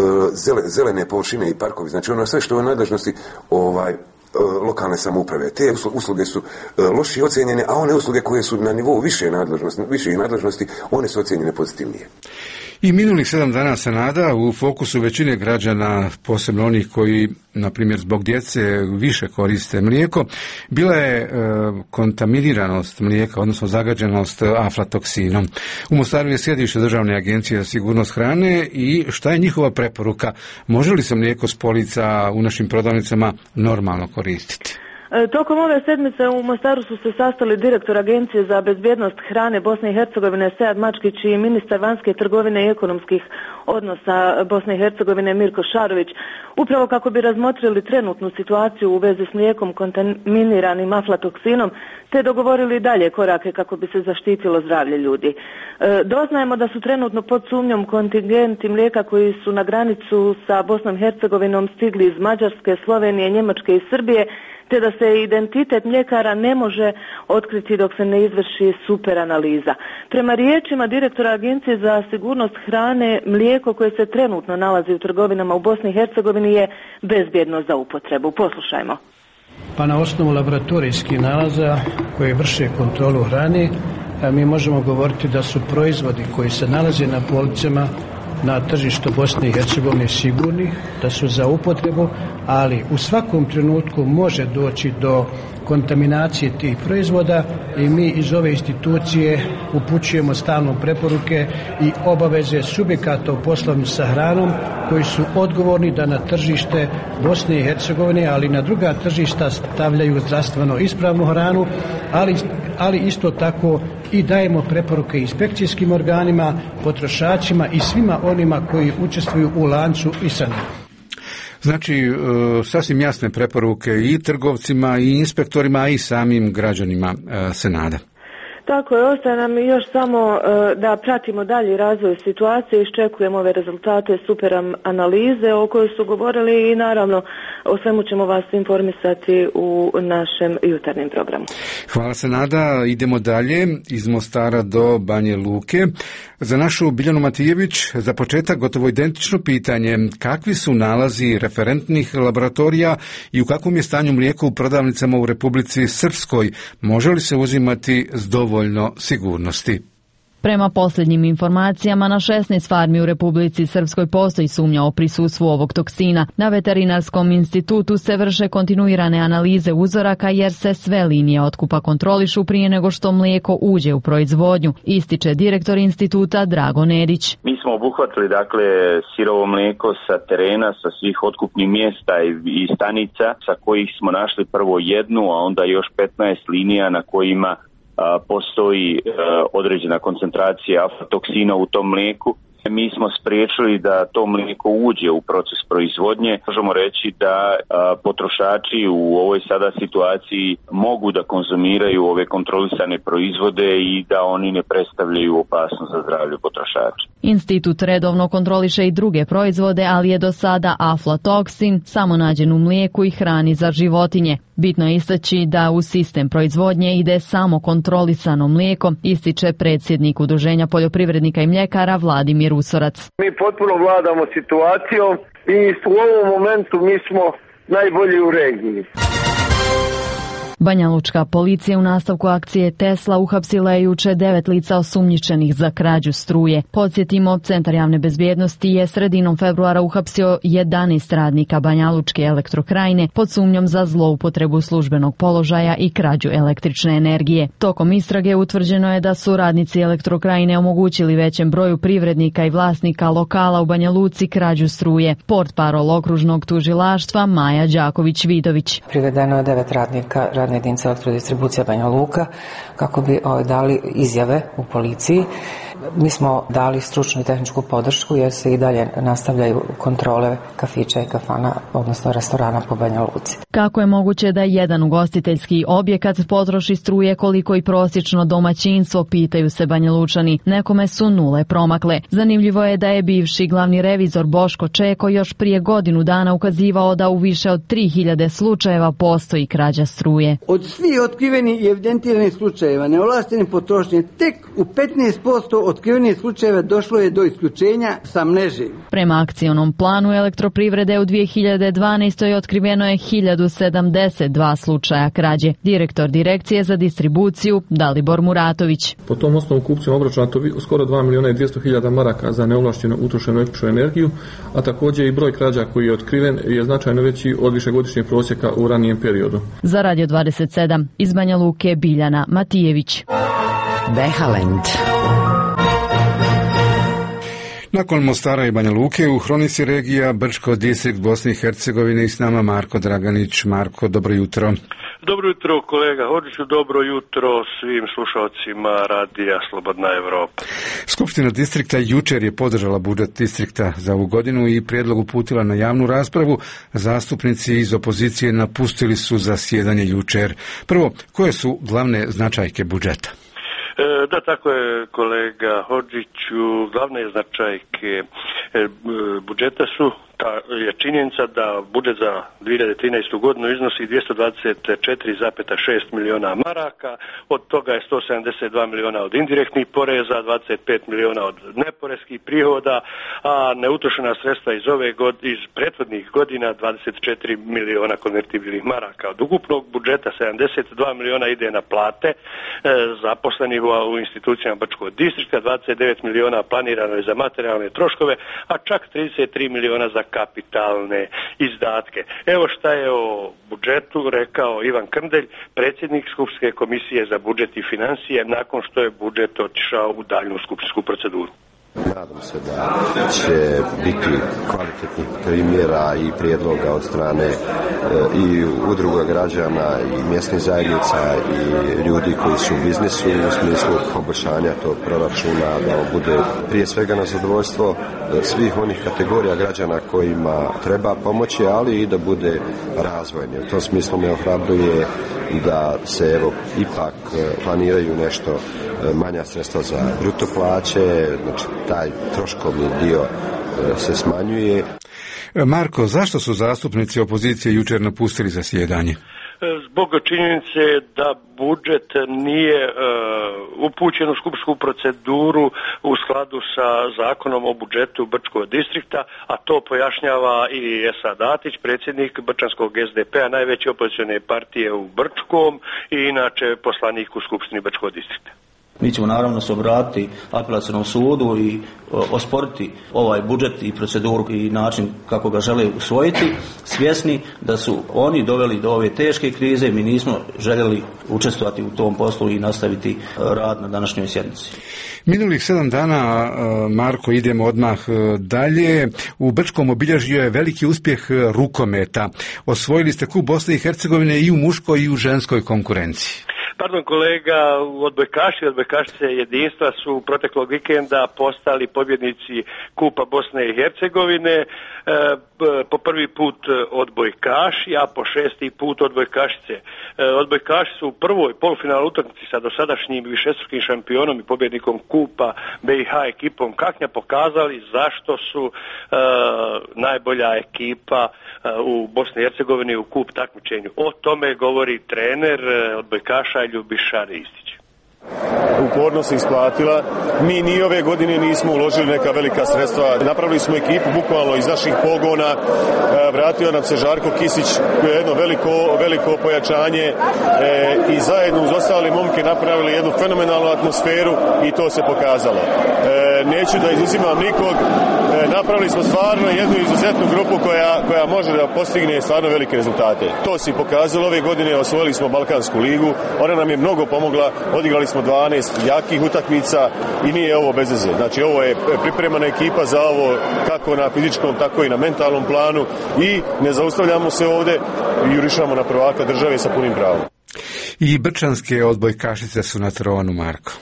zelene površine i parkovi, znači, ono sve što je u nadležnosti, ovaj, lokalne samouprave. Te usluge su lošije ocjenjene, a one usluge koje su na nivou više nadležnosti, više nadležnosti, one su ocjenjene pozitivnije. I minulih sedam dana Senada u fokusu većine građana, posebno onih koji, na primjer, zbog djece više koriste mlijeko, bila je e, kontaminiranost mlijeka, odnosno zagađenost aflatoksinom. U Mostaru je sjedište Državne agencije za sigurnost hrane i šta je njihova preporuka? Može li se mlijeko s polica u našim prodavnicama normalno koristiti? Tokom ove sedmice u Mostaru su se sastali direktor Agencije za bezbjednost hrane Bosne i Hercegovine Sead Mačkić i ministar vanjske trgovine i ekonomskih odnosa Bosne i Hercegovine Mirko Šarović, upravo kako bi razmotrili trenutnu situaciju u vezi s mlijekom kontaminiranim aflatoksinom, te dogovorili dalje korake kako bi se zaštitilo zdravlje ljudi. E, doznajemo da su trenutno pod sumnjom kontingenti mlijeka koji su na granicu sa Bosnom i Hercegovinom stigli iz Mađarske, Slovenije, Njemačke i Srbije, te da se identitet mljekara ne može otkriti dok se ne izvrši super analiza. Prema riječima direktora Agencije za sigurnost hrane, mlijeko koje se trenutno nalazi u trgovinama u Bosni i Hercegovini je bezbjedno za upotrebu. Poslušajmo. Pa na osnovu laboratorijskih nalaza koje vrše kontrolu hrane, mi možemo govoriti da su proizvodi koji se nalaze na policama na tržištu Bosne i Hercegovine sigurni, da su za upotrebu, ali u svakom trenutku može doći do kontaminacije tih proizvoda i mi iz ove institucije upućujemo stalno preporuke i obaveze subjekata u poslovanju sa hranom koji su odgovorni da na tržište Bosne i Hercegovine, ali i na druga tržišta stavljaju zdravstveno ispravnu hranu, ali, ali isto tako i dajemo preporuke inspekcijskim organima, potrošačima i svima onima koji učestvuju u lancu ishrane. Znači, sasvim jasne preporuke i trgovcima i inspektorima, a i samim građanima Senada. Tako je, ostaje nam još samo da pratimo dalji razvoj situacije, iščekujemo ove rezultate super analize o kojoj su govorili i naravno o svemu ćemo vas informisati u našem jutarnjem programu. Hvala Senada, idemo dalje iz Mostara do Banje Luke. Za našu Biljanu Matijević za početak gotovo identično pitanje, kakvi su nalazi referentnih laboratorija i u kakvom je stanju mlijeko u prodavnicama u Republici Srpskoj, može li se uzimati s dovoljno sigurnosti? Prema posljednjim informacijama, na šesnaest farmi u Republici Srpskoj postoji sumnja o prisustvu ovog toksina. Na Veterinarskom institutu se vrše kontinuirane analize uzoraka jer se sve linije otkupa kontrolišu prije nego što mlijeko uđe u proizvodnju, ističe direktor instituta Drago Nedić. Mi smo obuhvatili dakle sirovo mlijeko sa terena, sa svih otkupnih mjesta i, i stanica sa kojih smo našli prvo jednu, a onda još petnaest linija na kojima A, postoji a, određena koncentracija aflatoksina u tom mlijeku. Mi smo spriječili da to mlijeko uđe u proces proizvodnje. Možemo reći da a, potrošači u ovoj sada situaciji mogu da konzumiraju ove kontrolisane proizvode i da oni ne predstavljaju opasnost za zdravlje potrošača. Institut redovno kontroliše i druge proizvode, ali je do sada aflatoksin samo nađen u mlijeku i hrani za životinje. Bitno je istaći da u sistem proizvodnje ide samo kontrolisano mlijeko, ističe predsjednik Udruženja poljoprivrednika i mljekara Vladimir Usorac. Mi potpuno vladamo situacijom i u ovom momentu mi smo najbolji u regiji. Banjalučka policija u nastavku akcije Tesla uhapsila je juče devet lica osumnjičenih za krađu struje. Podsjetimo, Centar javne bezbjednosti je sredinom februara uhapsio jedanaest radnika Banjalučke elektrokrajine pod sumnjom za zloupotrebu službenog položaja i krađu električne energije. Tokom istrage utvrđeno je da su radnici elektrokrajine omogućili većem broju privrednika i vlasnika lokala u Banja Luci krađu struje. Portparol okružnog tužilaštva Maja Đaković-Vidović. Privedeno je devet radnika radne jedinice elektrodistribucija Banja Luka kako bi o, dali izjave u policiji Mi smo dali stručnu i tehničku podršku jer se i dalje nastavljaju kontrole kafića i kafana, odnosno restorana po Banja Luci. Kako je moguće da jedan ugostiteljski objekat potroši struje koliko i prosječno domaćinstvo, pitaju se Banja Lučani. Nekome su nule promakle. Zanimljivo je da je bivši glavni revizor Boško Čeko još prije godinu dana ukazivao da u više od tri hiljade slučajeva postoji krađa struje. Od svih otkrivenih i evidentiranih slučajeva neovlaštene potrošnje, tek u petnaest posto otkrivenih slučajeva došlo je do isključenja sa mreže. Prema akcionom planu Elektroprivrede u dvije hiljade dvanaestoj otkriveno je hiljadu sedamdeset dva slučaja krađe. Direktor Direkcije za distribuciju Dalibor Muratović. Po tom osnovu kupcima obračunato skoro dva milijuna i dvjesto hiljada maraka za neovlašteno utrošenu električnu energiju, a također i broj krađa koji je otkriven je značajno veći od višegodišnjeg prosjeka u ranijem periodu. Za Radio dvadeset sedam iz Banja Luke Biljana Matijević. Behalend. Nakon Mostara i Banja Luke u hronici regija Brčko distrikt Bosne i Hercegovine i s nama Marko Draganić. Marko, dobro jutro. Dobro jutro kolega Hodžiću, dobro jutro svim slušalcima radija Slobodna Evropa. Skupština distrikta jučer je podržala budžet distrikta za ovu godinu i prijedlog uputila na javnu raspravu. Zastupnici iz opozicije napustili su zasjedanje jučer. Prvo, koje su glavne značajke budžeta? Da, tako je kolega Hodžiću, glavne značajke budžeta su ta je činjenica da budžet za dvije hiljade trinaestu godinu iznosi dvjesto dvadeset četiri zarez šest miliona maraka, od toga je sto sedamdeset dva miliona od indirektnih poreza, dvadeset pet miliona od neporeskih prihoda, a neutrošena sredstva iz ove god, iz prethodnih godina dvadeset četiri miliona konvertibilnih maraka. Od ukupnog budžeta sedamdeset dva miliona ide na plate e, zaposlenih u, u institucijama Brčkog distrikta, dvadeset devet miliona planirano je za materijalne troškove, a čak trideset tri miliona za kapitalne izdatke. Evo šta je o budžetu rekao Ivan Krndelj, predsjednik Skupštinske komisije za budžet i financije, nakon što je budžet otišao u daljnju skupštinsku proceduru. Nadam se da će biti kvalitetnih primjera i prijedloga od strane e, i udruga građana i mjesnih zajednica i ljudi koji su u biznisu u smislu poboljšanja tog proračuna, da on bude prije svega na zadovoljstvo svih onih kategorija građana kojima treba pomoći, ali i da bude razvojni. U tom smislu me ohrabruje da se evo ipak planiraju nešto manja sredstva za bruto plaće, znači taj troškovni dio se smanjuje. Marko, zašto su zastupnici opozicije jučer napustili zasjedanje? Zbog činjenice da budžet nije uh, upućen u skupštinsku proceduru u skladu sa zakonom o budžetu Brčkog distrikta, a to pojašnjava i Esad Datić, predsjednik Brčanskog es de pe a, najveće opozicione partije u Brčkom i inače poslanik u skupštini Brčkog distrikta. Mi ćemo naravno se obratiti apelacionom sudu i osporiti ovaj budžet i proceduru i način kako ga žele usvojiti, svjesni da su oni doveli do ove teške krize. Mi nismo željeli učestvovati u tom poslu i nastaviti rad na današnjoj sjednici. Minulih sedam dana, Marko, idemo odmah dalje. U Brčkom obilježio je veliki uspjeh rukometa. Osvojili ste kup Bosne i Hercegovine i u muškoj i u ženskoj konkurenciji. Pardon kolega, odbojkaši, odbojkašice jedinstva su proteklog vikenda postali pobjednici Kupa Bosne i Hercegovine, e, po prvi put odbojkaši, a po šesti put odbojkašice. E, odbojkaši su u prvoj polufinalnoj utakmici sa dosadašnjim višestrukim šampionom i pobjednikom Kupa be i ha ekipom Kaknja pokazali zašto su e, najbolja ekipa e, u Bosni i Hercegovini u kup takmičenju. O tome govori trener odbojkaša Ljubiša Ristić. Upornost se isplatila. Mi ni ove godine nismo uložili neka velika sredstva. Napravili smo ekipu bukvalno iz naših pogona. Vratio nam se Žarko Kisić, koje je jedno veliko, veliko pojačanje e, i zajedno uz ostale momke napravili jednu fenomenalnu atmosferu i to se pokazalo. E, neću da izuzimam nikog. E, napravili smo stvarno jednu izuzetnu grupu koja, koja može da postigne stvarno velike rezultate. To se pokazalo ove godine, osvojili smo Balkansku ligu. Ona nam je mnogo pomogla. Odigrali smo dvanaest jakih utakmica i nije ovo bez veze. Znači ovo je pripremana ekipa za ovo kako na fizičkom, tako i na mentalnom planu i ne zaustavljamo se ovdje i jurišamo na prvaka države sa punim pravom. I brčanske odbojkašice su na tronu, Marko.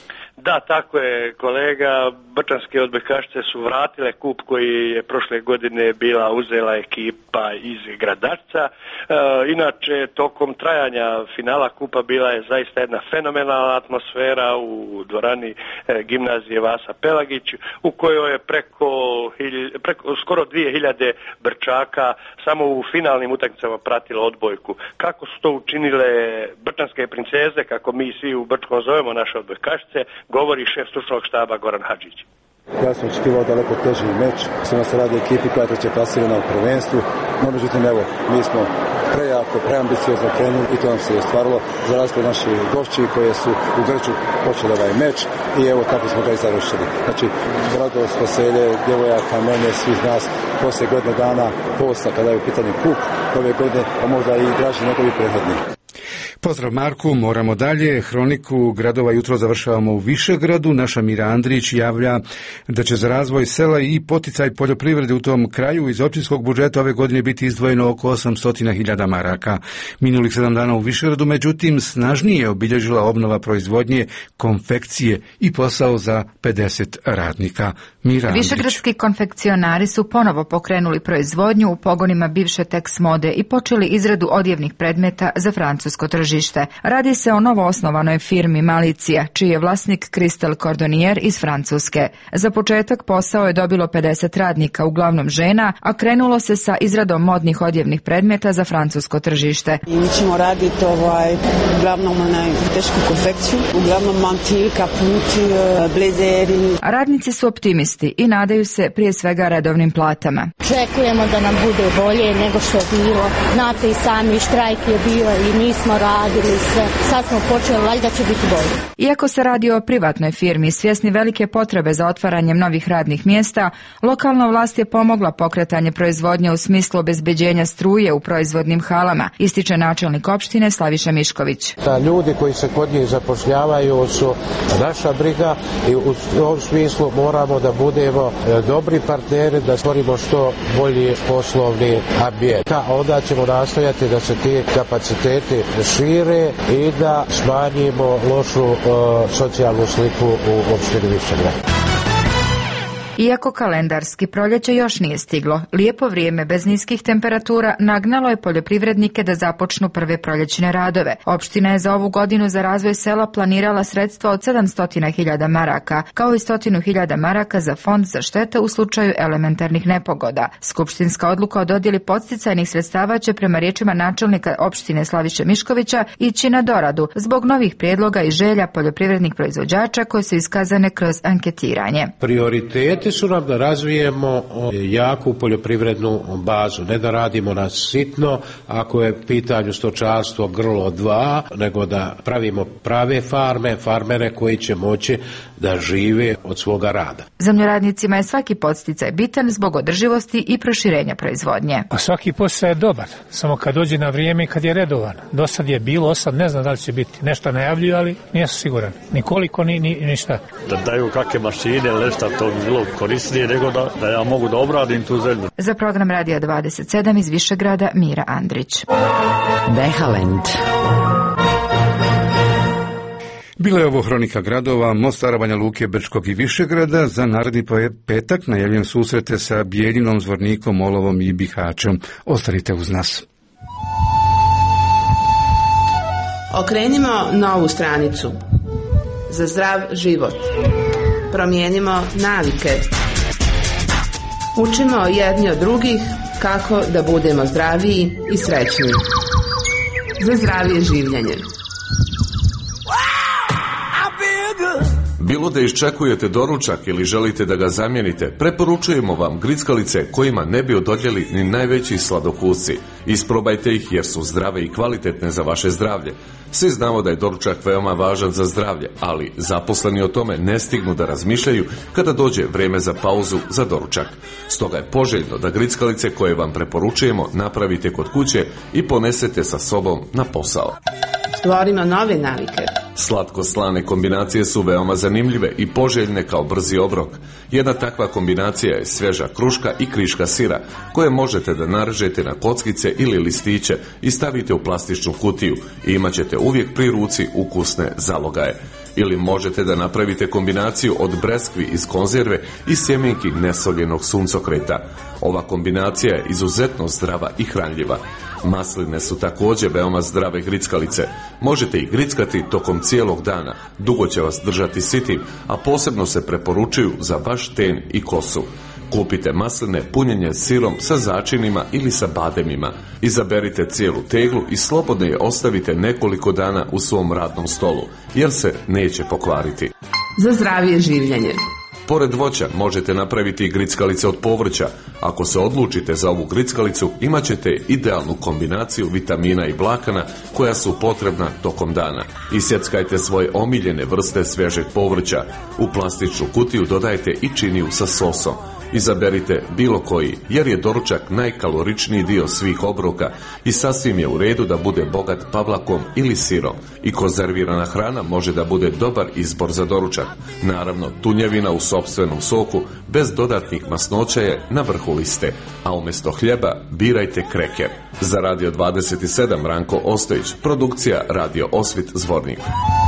Da, tako je kolega. Brčanske odbojkašice su vratile kup koji je prošle godine bila uzela ekipa iz Gradačca. E, inače, tokom trajanja finala kupa bila je zaista jedna fenomenalna atmosfera u dvorani e, gimnazije Vasa Pelagić, u kojoj je preko, preko skoro dvije hiljade Brčaka samo u finalnim utakmicama pratilo odbojku. Kako su to učinile brčanske princeze, kako mi svi u Brčkom zovemo naše odbojkašice, govori šef stručnog štaba Goran Hadžić. Ja sam očekivao daleko teži meč, samo se radi ekipi koja je treće plasirana u prvenstvu, no međutim evo, mi smo prejako, preambiciozno krenuli i to nam se je stvarilo za razliku od naših gošći koje su u Grču počeli ovaj meč i evo tako smo ga i završili. Znači, radost, veselje, djevojaka, mene, svih nas, poslije godine dana posta kada je u pitanju kup ove godine, a možda i draži nekovi prethodni. Pozdrav Marku, moramo dalje. Hroniku gradova jutro završavamo u Višegradu. Naša Mira Andrić javlja da će za razvoj sela i poticaj poljoprivrede u tom kraju iz općinskog budžeta ove godine biti izdvojeno oko osamsto hiljada maraka. Minulih sedam dana u Višegradu, međutim, snažnije je obilježila obnova proizvodnje, konfekcije i posao za pedeset radnika. Mira Andrić. Višegradski konfekcionari su ponovo pokrenuli proizvodnju u pogonima bivše Tex Mode i počeli izradu odjevnih predmeta za francusko tržište. Radi se o novo osnovanoj firmi Malicija, čiji je vlasnik Christel Cordonnier iz Francuske. Za početak posao je dobilo pedeset radnika, uglavnom žena, a krenulo se sa izradom modnih odjevnih predmeta za francusko tržište. I mi ćemo raditi ovaj, uglavnom onaj tešku konfekciju, uglavnom mantil, kaputi, blezeri. Radnici su optimisti i nadaju se prije svega redovnim platama. Očekujemo da nam bude bolje nego što je bilo. Znate i sami, štrajk je bio i mi smo radili sve. Sad smo počeli, valjda će biti bolje. Iako se radi o privatnoj firmi, svjesni velike potrebe za otvaranjem novih radnih mjesta, lokalna vlast je pomogla pokretanje proizvodnje u smislu obezbeđenja struje u proizvodnim halama, ističe načelnik opštine Slaviša Mišković. Da ljudi koji se kod njih zapošljavaju su naša briga i u ovom smislu moramo da budemo dobri partneri, da stvorimo što bolji poslovni ambijent. Onda ćemo nastojati da se ti kapaciteti šire i da smanjimo lošu uh, socijalnu sliku u opštini Višegrad. Iako kalendarski proljeće još nije stiglo, lijepo vrijeme bez niskih temperatura nagnalo je poljoprivrednike da započnu prve proljećne radove. Opština je za ovu godinu za razvoj sela planirala sredstva od sedamsto hiljada maraka, kao i sto hiljada maraka za fond za štete u slučaju elementarnih nepogoda. Skupštinska odluka o dodjeli podsticajnih sredstava će prema riječima načelnika opštine Slaviše Miškovića ići na doradu zbog novih prijedloga i želja poljoprivrednih proizvođača koje su iskazane kroz anketiranje. Prioritet su nam da razvijemo jaku poljoprivrednu bazu, ne da radimo na sitno, ako je pitanju stočarstvo grlo dva, nego da pravimo prave farme, farmere koji će moći da žive od svoga rada. Zemljoradnicima je svaki podsticaj bitan zbog održivosti i proširenja proizvodnje. A svaki posao je dobar, samo kad dođe na vrijeme i kad je redovan. Do sad je bilo, sad ne znam da li će biti. Nešto najavljuju, ali nisu siguran. Nikoliko, ni, ni ništa. Da daju kakve mašine, nešto to bi bilo korisnije nego da, da ja mogu da obradim tu zemlju. Za program Radija dvadeset sedam iz Višegrada, Mira Andrić. Behalend. Bila je ovo Hronika gradova, Mostara, Banja Luke, Brčkog i Višegrada. Za naredni petak najavljujem susrete sa Bijeljinom, Zvornikom, Olovom i Bihaćom. Ostanite uz nas. Okrenimo novu stranicu. Za zdrav život. Promijenimo navike. Učimo jedni od drugih kako da budemo zdraviji i srećniji. Za zdravije življenje. Bilo da iščekujete doručak ili želite da ga zamijenite, preporučujemo vam grickalice kojima ne bi odoljeli ni najveći sladokusci. Isprobajte ih jer su zdrave i kvalitetne za vaše zdravlje. Svi znamo da je doručak veoma važan za zdravlje, ali zaposleni o tome ne stignu da razmišljaju kada dođe vrijeme za pauzu za doručak. Stoga je poželjno da grickalice koje vam preporučujemo napravite kod kuće i ponesete sa sobom na posao. Stvorimo nove navike. Slatko-slane kombinacije su veoma zanimljive i poželjne kao brzi obrok. Jedna takva kombinacija je svježa kruška i kriška sira, koje možete da narežete na kockice ili listiće i stavite u plastičnu kutiju i imat ćete uvijek pri ruci ukusne zalogaje. Ili možete da napravite kombinaciju od breskvi iz konzerve i sjemenki nesoljenog suncokreta. Ova kombinacija je izuzetno zdrava i hranljiva. Masline su također veoma zdrave grickalice. Možete ih grickati tokom cijelog dana. Dugo će vas držati sitim, a posebno se preporučuju za vaš ten i kosu. Kupite masline punjenje sirom sa začinima ili sa bademima. Izaberite cijelu teglu i slobodno je ostavite nekoliko dana u svom radnom stolu, jer se neće pokvariti. Za zdravije življenje. Pored voća možete napraviti i grickalice od povrća. Ako se odlučite za ovu grickalicu, imat ćete idealnu kombinaciju vitamina i vlakana koja su potrebna tokom dana. Isjeckajte svoje omiljene vrste svježeg povrća. U plastičnu kutiju dodajte i činiju sa sosom. Izaberite bilo koji, jer je doručak najkaloričniji dio svih obroka i sasvim je u redu da bude bogat pavlakom ili sirom. I konzervirana hrana može da bude dobar izbor za doručak. Naravno, tunjevina u sopstvenom soku bez dodatnih masnoća je na vrhu liste, a umjesto hljeba birajte kreker. Za Radio dvadeset sedam Ranko Ostojić, produkcija Radio Osvit Zvornik.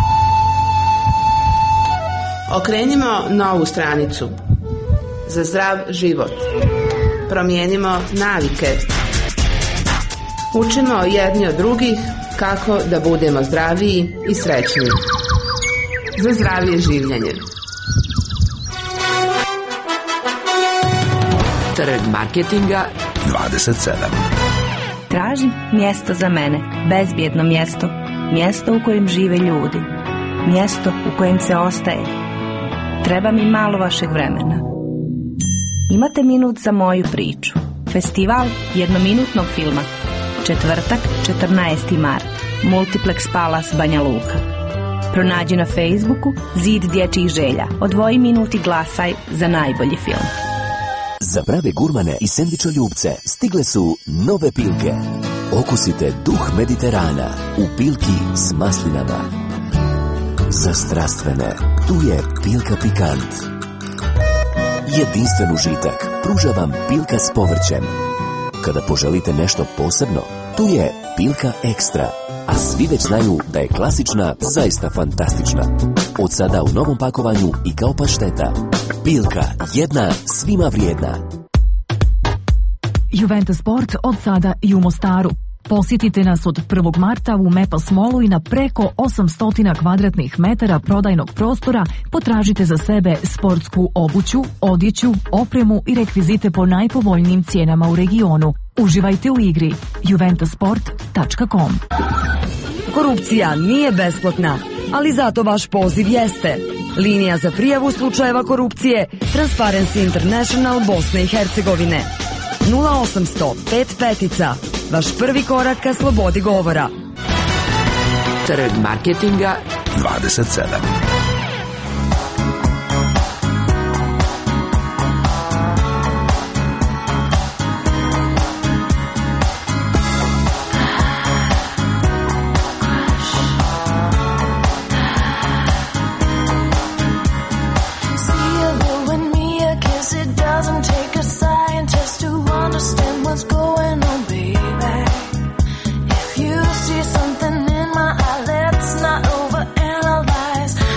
Okrenimo novu stranicu. Za zdrav život. Promijenimo navike. Učimo jedni od drugih kako da budemo zdraviji i srećniji. Za zdravije življenje. Trg marketinga dvadeset sedam. Tražim mjesto za mene, bezbjedno mjesto, mjesto u kojem žive ljudi, mjesto u kojem se ostaje. Treba mi malo vašeg vremena. Imate minut za moju priču. Festival jednominutnog filma. Četvrtak, četrnaesti mart. Multiplex Palace, Banja Luka. Pronađi na Facebooku Zid dječjih želja. Odvoji minut i glasaj za najbolji film. Za prave gurmane i sendvičoljubce stigle su nove Pilke. Okusite duh Mediterana u Pilki s maslinama. Za strastvene, tu je Pilka Pikant. Jedinstven užitak pruža vam Pilka s povrćem. Kada poželite nešto posebno, tu je Pilka Ekstra. A svi već znaju da je klasična zaista fantastična. Od sada u novom pakovanju i kao pašteta. Pilka, jedna svima vrijedna. Juventus Sport od sada i u Mostaru. Posjetite nas od prvog marta u Mepas Mallu i na preko osamsto kvadratnih metara prodajnog prostora potražite za sebe sportsku obuću, odjeću, opremu i rekvizite po najpovoljnijim cijenama u regionu. Uživajte u igri. juventus sport tačka com. Korupcija nije besplatna, ali zato vaš poziv jeste. Linija za prijavu slučajeva korupcije Transparency International Bosne i Hercegovine. nula osamsto pet petica. Vaš prvi korak ka slobodi govora. Trg marketinga dvadeset sedam. If you see something in my eye, let's not overanalyze.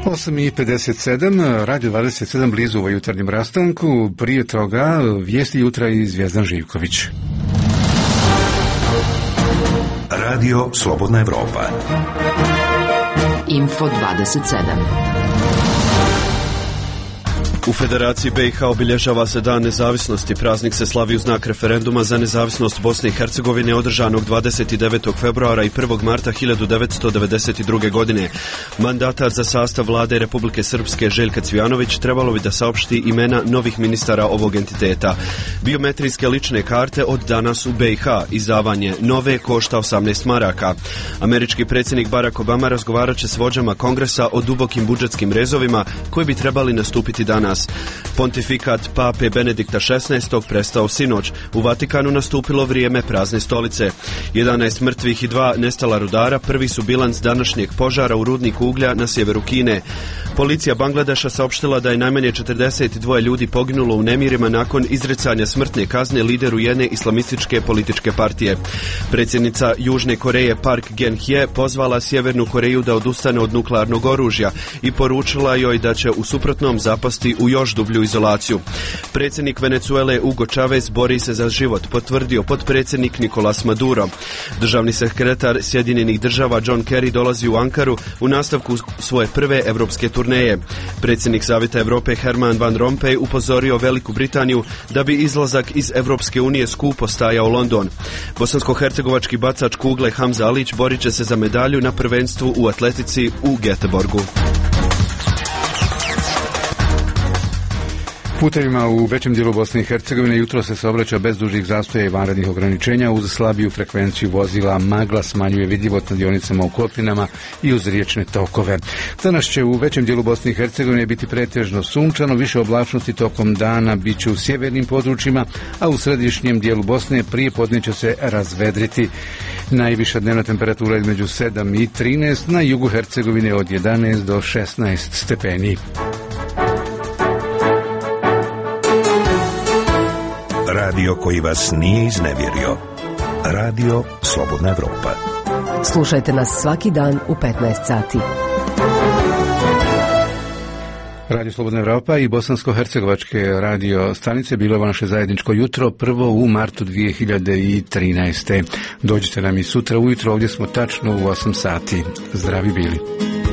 osam i pedeset sedam, Radio dvadeset sedam blizu u jutarnjem rastanku, prije toga vijesti jutra i Zvjezdan Živković. Radio Slobodna Evropa. Info dvadeset sedam. U Federaciji B i H obilježava se Dan nezavisnosti. Praznik se slavi u znak referenduma za nezavisnost Bosne i Hercegovine održanog dvadeset devetog februara i prvog marta hiljadu devetsto devedeset druge. godine. Mandatar za sastav vlade Republike Srpske Željka Cvijanović trebalo bi da saopšti imena novih ministara ovog entiteta. Biometrijske lične karte od danas u B i H. Izdavanje nove košta osamnaest maraka. Američki predsjednik Barack Obama razgovarat će s vođama kongresa o dubokim budžetskim rezovima koji bi trebali nastupiti danas. Pontifikat pape Benedikta šesnaestog prestao sinoć. U Vatikanu nastupilo vrijeme prazne stolice. jedanaest mrtvih i dva nestala rudara prvi su bilans današnjeg požara u rudniku uglja na sjeveru Kine. Policija Bangladeša saopštila da je najmanje četrdeset dva ljudi poginulo u nemirima nakon izricanja smrtne kazne lideru jedne islamističke političke partije. Predsjednica Južne Koreje Park Geun-hye pozvala Sjevernu Koreju da odustane od nuklearnog oružja i poručila joj da će u suprotnom zapasti u još dublju izolaciju. Predsjednik Venezuele Hugo Chavez bori se za život, potvrdio potpredsjednik Nicolas Maduro. Državni sekretar Sjedinjenih država John Kerry dolazi u Ankaru u nastavku svoje prve evropske turneje. Predsjednik Savjeta Europe Herman Van Rompuy upozorio Veliku Britaniju da bi izlazak iz Evropske unije skupo stajao London. Bosansko-hercegovački bacač kugle Hamza Alić borit će se za medalju na prvenstvu u atletici u Göteborgu. Putevima u većem dijelu Bosne i Hercegovine jutro se saobraća bez dužih zastoja i vanrednih ograničenja uz slabiju frekvenciju vozila. Magla smanjuje vidljivost na dionicama u Kotlinama i uz riječne tokove. Danas će u većem dijelu Bosne i Hercegovine biti pretežno sunčano, više oblačnosti tokom dana bit će u sjevernim područjima, a u središnjem dijelu Bosne prije podne će se razvedriti. Najviša dnevna temperatura između sedam i trinaest, na jugu Hercegovine od jedanaest do šesnaest stepeni. Radio koji vas nije iznevjerio. Radio Slobodna Evropa. Slušajte nas svaki dan u petnaest sati. Radio Slobodna Evropa i bosansko-hercegovačke radio stanice bilo je naše zajedničko jutro, prvo u martu dvije hiljade trinaeste. Dođite nam i sutra ujutro, ovdje smo tačno u osam sati. Zdravi bili.